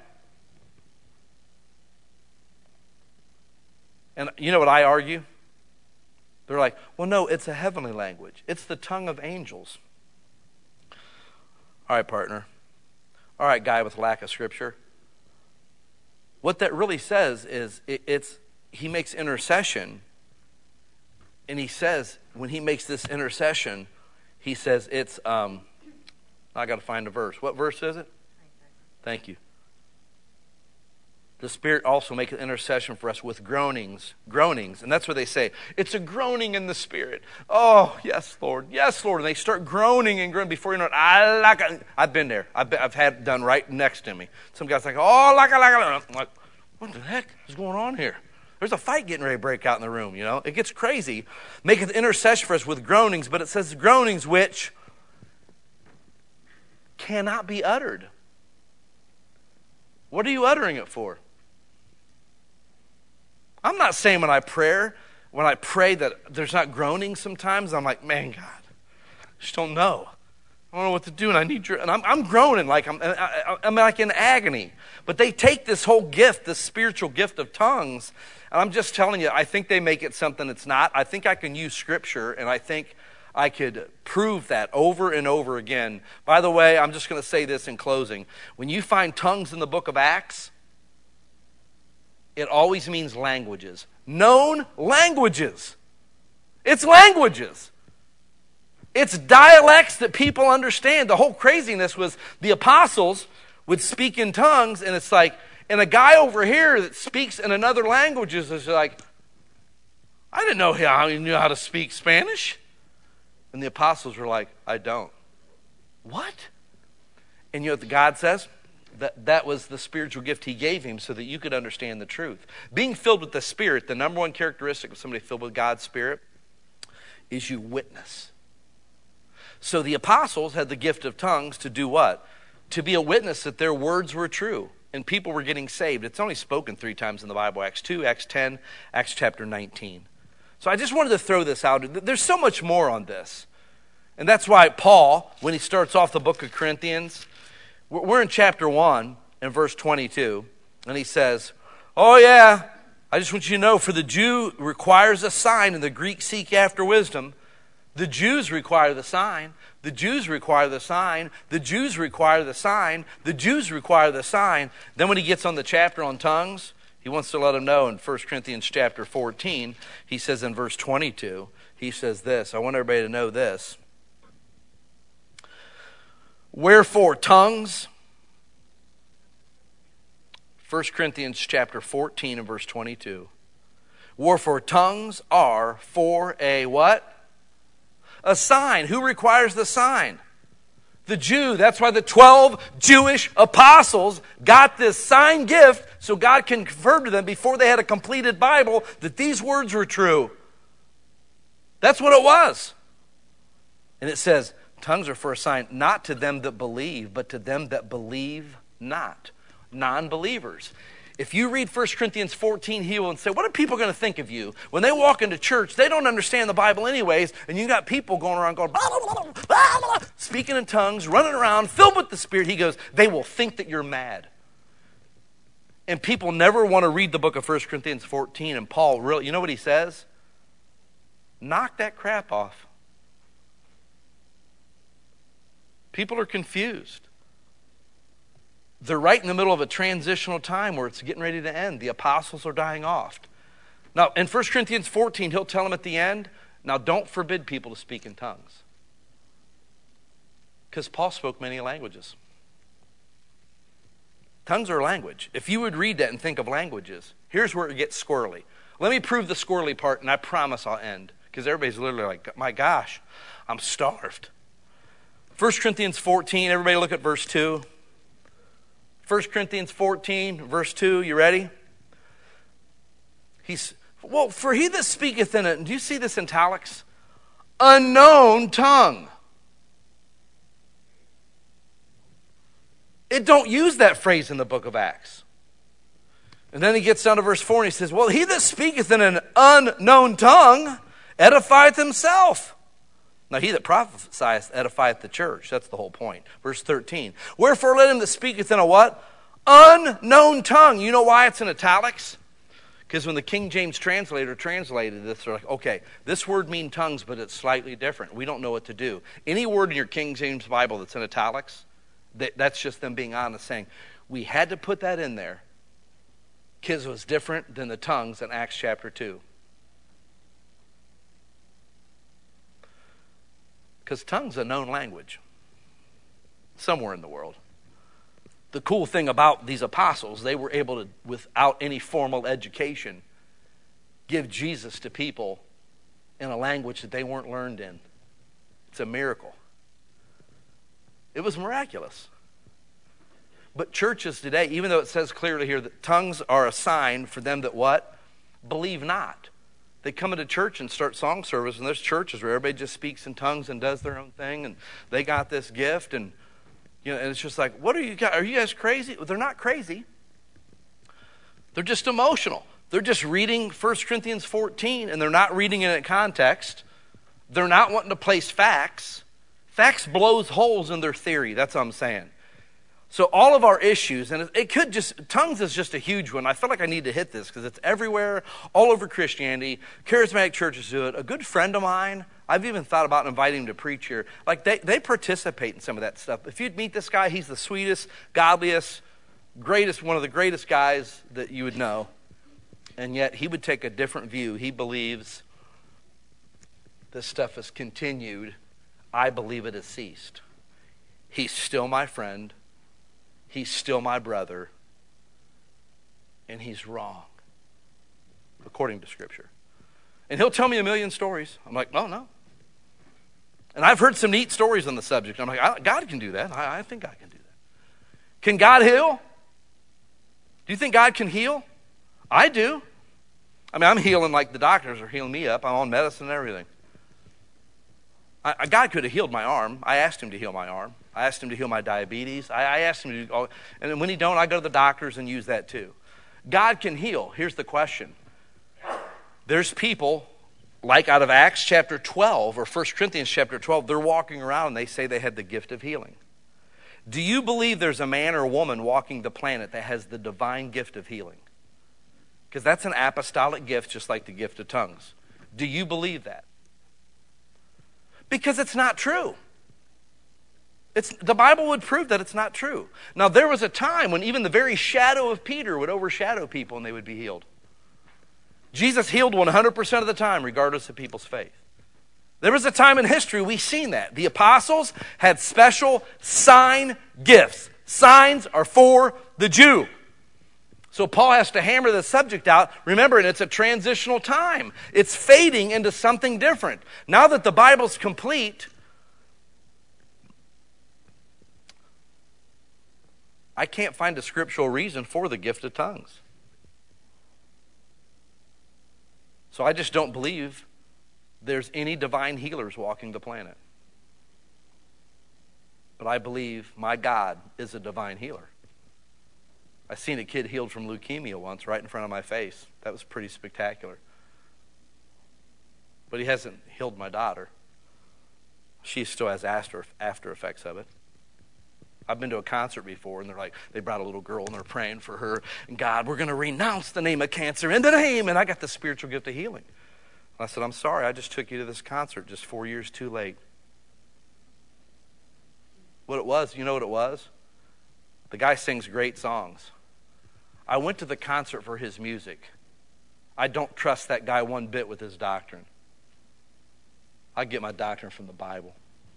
And you know what I argue? They're like, well, no, it's a heavenly language. It's the tongue of angels. All right, partner. All right, guy with lack of scripture. What that really says is it, it's he makes intercession, and he says, when he makes this intercession, he says it's, um, I got to find a verse. What verse is it? Thank you. The Spirit also makes intercession for us with groanings, groanings. And that's what they say. It's a groaning in the Spirit. Oh, yes, Lord. Yes, Lord. And they start groaning and groaning before you know it. I like it. I've been there. I've, been, I've had it done right next to me. Some guy's like, oh, like it, like it. I'm like, what the heck is going on here? There's a fight getting ready to break out in the room, you know. It gets crazy. Maketh intercession for us with groanings, but it says groanings which cannot be uttered. What are you uttering it for? I'm not saying when I pray, when I pray that there's not groaning sometimes. I'm like, man, God, I just don't know. I don't know what to do, and I need your, and I'm, I'm groaning like I'm, I, I'm like in agony. But they take this whole gift, this spiritual gift of tongues, and I'm just telling you, I think they make it something it's not. I think I can use Scripture, and I think I could prove that over and over again. By the way, I'm just going to say this in closing. When you find tongues in the book of Acts, it always means languages. Known languages. It's languages. It's dialects that people understand. The whole craziness was the apostles would speak in tongues, and it's like, and a guy over here that speaks in another languages is like, I didn't know how he knew how to speak Spanish. And the apostles were like, I don't. What? And you know what God says? That that was the spiritual gift he gave him so that you could understand the truth. Being filled with the Spirit, the number one characteristic of somebody filled with God's Spirit is you witness. So the apostles had the gift of tongues to do what? To be a witness that their words were true and people were getting saved. It's only spoken three times in the Bible, Acts two, Acts ten, Acts chapter nineteen. So I just wanted to throw this out. There's so much more on this. And that's why Paul, when he starts off the book of Corinthians, we're in chapter one and verse twenty-two, and he says, oh yeah, I just want you to know, for the Jew requires a sign and the Greek seek after wisdom. The Jews require the sign. The Jews require the sign. The Jews require the sign. The Jews require the sign. Then when he gets on the chapter on tongues, he wants to let them know in First Corinthians chapter fourteen, he says in verse twenty-two, he says this. I want everybody to know this. Wherefore tongues, First Corinthians chapter fourteen and verse twenty-two. Wherefore tongues are for a what? A sign. Who requires the sign? The Jew. That's why the twelve Jewish apostles got this sign gift so God can confirm to them before they had a completed Bible that these words were true. That's what it was. And it says, tongues are for a sign, not to them that believe, but to them that believe not. Non-believers. If you read First Corinthians fourteen, he will say, what are people going to think of you? When they walk into church, they don't understand the Bible anyways, and you got people going around going, blah, blah, blah, blah, blah, speaking in tongues, running around, filled with the Spirit. He goes, they will think that you're mad. And people never want to read the book of First Corinthians fourteen, and Paul, really, you know what he says? Knock that crap off. People are confused. They're right in the middle of a transitional time where it's getting ready to end. The apostles are dying off. Now, in First Corinthians fourteen, he'll tell them at the end, now don't forbid people to speak in tongues. Because Paul spoke many languages. Tongues are language. If you would read that and think of languages, here's where it gets squirrely. Let me prove the squirrely part, and I promise I'll end. Because everybody's literally like, my gosh, I'm starved. First Corinthians fourteen, everybody look at verse two. First Corinthians fourteen, verse two, you ready? He's, well, for he that speaketh in it, do you see this in italics? Unknown tongue. It don't use that phrase in the book of Acts. And then he gets down to verse four and he says, well, he that speaketh in an unknown tongue edifieth himself. Now he that prophesieth edifieth the church. That's the whole point. Verse thirteen. Wherefore let him that speaketh in a what? Unknown tongue. You know why it's in italics? Because when the King James translator translated this, they're like, okay, this word means tongues, but it's slightly different. We don't know what to do. Any word in your King James Bible that's in italics, that's just them being honest, saying, we had to put that in there because it was different than the tongues in Acts chapter two. Because tongue's a known language somewhere in the world. The cool thing about these apostles, they were able to, without any formal education, give Jesus to people in a language that they weren't learned in. It's a miracle. It was miraculous. But churches today, even though it says clearly here that tongues are a sign for them that what? believe not. They come into church and start song service, and there's churches where everybody just speaks in tongues and does their own thing, and they got this gift, and you know, and it's just like, what are you guys? Are you guys crazy? Well, they're not crazy. They're just emotional. They're just reading First Corinthians fourteen, and they're not reading it in context. They're not wanting to place facts. Facts blows holes in their theory. That's what I'm saying. So all of our issues, and it could just, tongues is just a huge one. I feel like I need to hit this because it's everywhere, all over Christianity. Charismatic churches do it. A good friend of mine, I've even thought about inviting him to preach here. Like they, they participate in some of that stuff. If you'd meet this guy, he's the sweetest, godliest, greatest, one of the greatest guys that you would know. And yet he would take a different view. He believes this stuff has continued. I believe it has ceased. He's still my friend. He's still my brother, and he's wrong, according to Scripture. And he'll tell me a million stories. I'm like, oh, no. And I've heard some neat stories on the subject. I'm like, God can do that. I, I think I can do that. Can God heal? Do you think God can heal? I do. I mean, I'm healing like the doctors are healing me up. I'm on medicine and everything. I, God could have healed my arm. I asked him to heal my arm. I asked him to heal my diabetes. I, I asked him to do all, and when he don't, I go to the doctors and use that too. God can heal. Here's the question. There's people, like out of Acts chapter twelve or First Corinthians chapter twelve, they're walking around and they say they had the gift of healing. Do you believe there's a man or woman walking the planet that has the divine gift of healing? Because that's an apostolic gift, just like the gift of tongues. Do you believe that? Because it's not true. It's, the Bible would prove that it's not true. Now, there was a time when even the very shadow of Peter would overshadow people and they would be healed. Jesus healed one hundred percent of the time, regardless of people's faith. There was a time in history we've seen that. The apostles had special sign gifts. Signs are for the Jew. So Paul has to hammer the subject out. Remember, it's a transitional time. It's fading into something different. Now that the Bible's complete, I can't find a scriptural reason for the gift of tongues. So I just don't believe there's any divine healers walking the planet. But I believe my God is a divine healer. I seen a kid healed from leukemia once right in front of my face. That was pretty spectacular. But he hasn't healed my daughter. She still has after, after effects of it. I've been to a concert before, and they're like, they brought a little girl, and they're praying for her. And God, we're going to renounce the name of cancer in the name. And I got the spiritual gift of healing. I said, I'm sorry, I just took you to this concert just four years too late. What it was, you know what it was? The guy sings great songs. I went to the concert for his music. I don't trust that guy one bit with his doctrine. I get my doctrine from the Bible.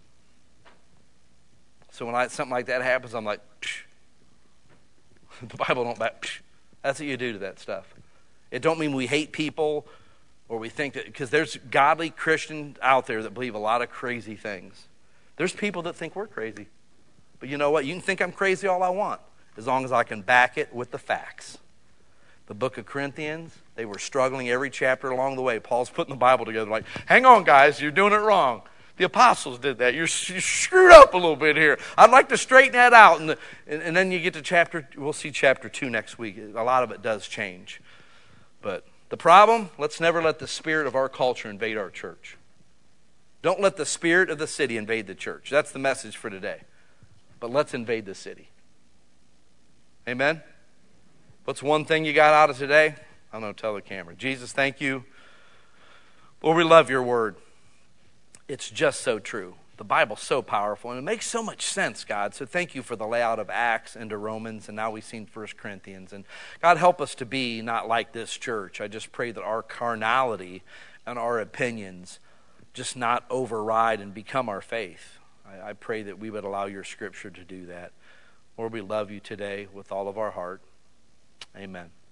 So when I, something like that happens, I'm like, psh. The Bible don't back. Psh. That's what you do to that stuff. It don't mean we hate people or we think that, because there's godly Christians out there that believe a lot of crazy things. There's people that think we're crazy. But you know what? You can think I'm crazy all I want, as long as I can back it with the facts. The book of Corinthians, they were struggling every chapter along the way. Paul's putting the Bible together like, hang on, guys, you're doing it wrong. The apostles did that. You're, you're screwed up a little bit here. I'd like to straighten that out. And, the, and, and then you get to chapter, we'll see chapter two next week. A lot of it does change. But the problem, let's never let the spirit of our culture invade our church. Don't let the spirit of the city invade the church. That's the message for today. But let's invade the city. Amen? What's one thing you got out of today? I'm going to tell the camera. Jesus, thank you. Lord, we love your word. It's just so true. The Bible's so powerful, and it makes so much sense, God. So thank you for the layout of Acts into Romans, and now we've seen First Corinthians. And God, help us to be not like this church. I just pray that our carnality and our opinions just not override and become our faith. I, I pray that we would allow your scripture to do that. Lord, we love you today with all of our heart. Amen.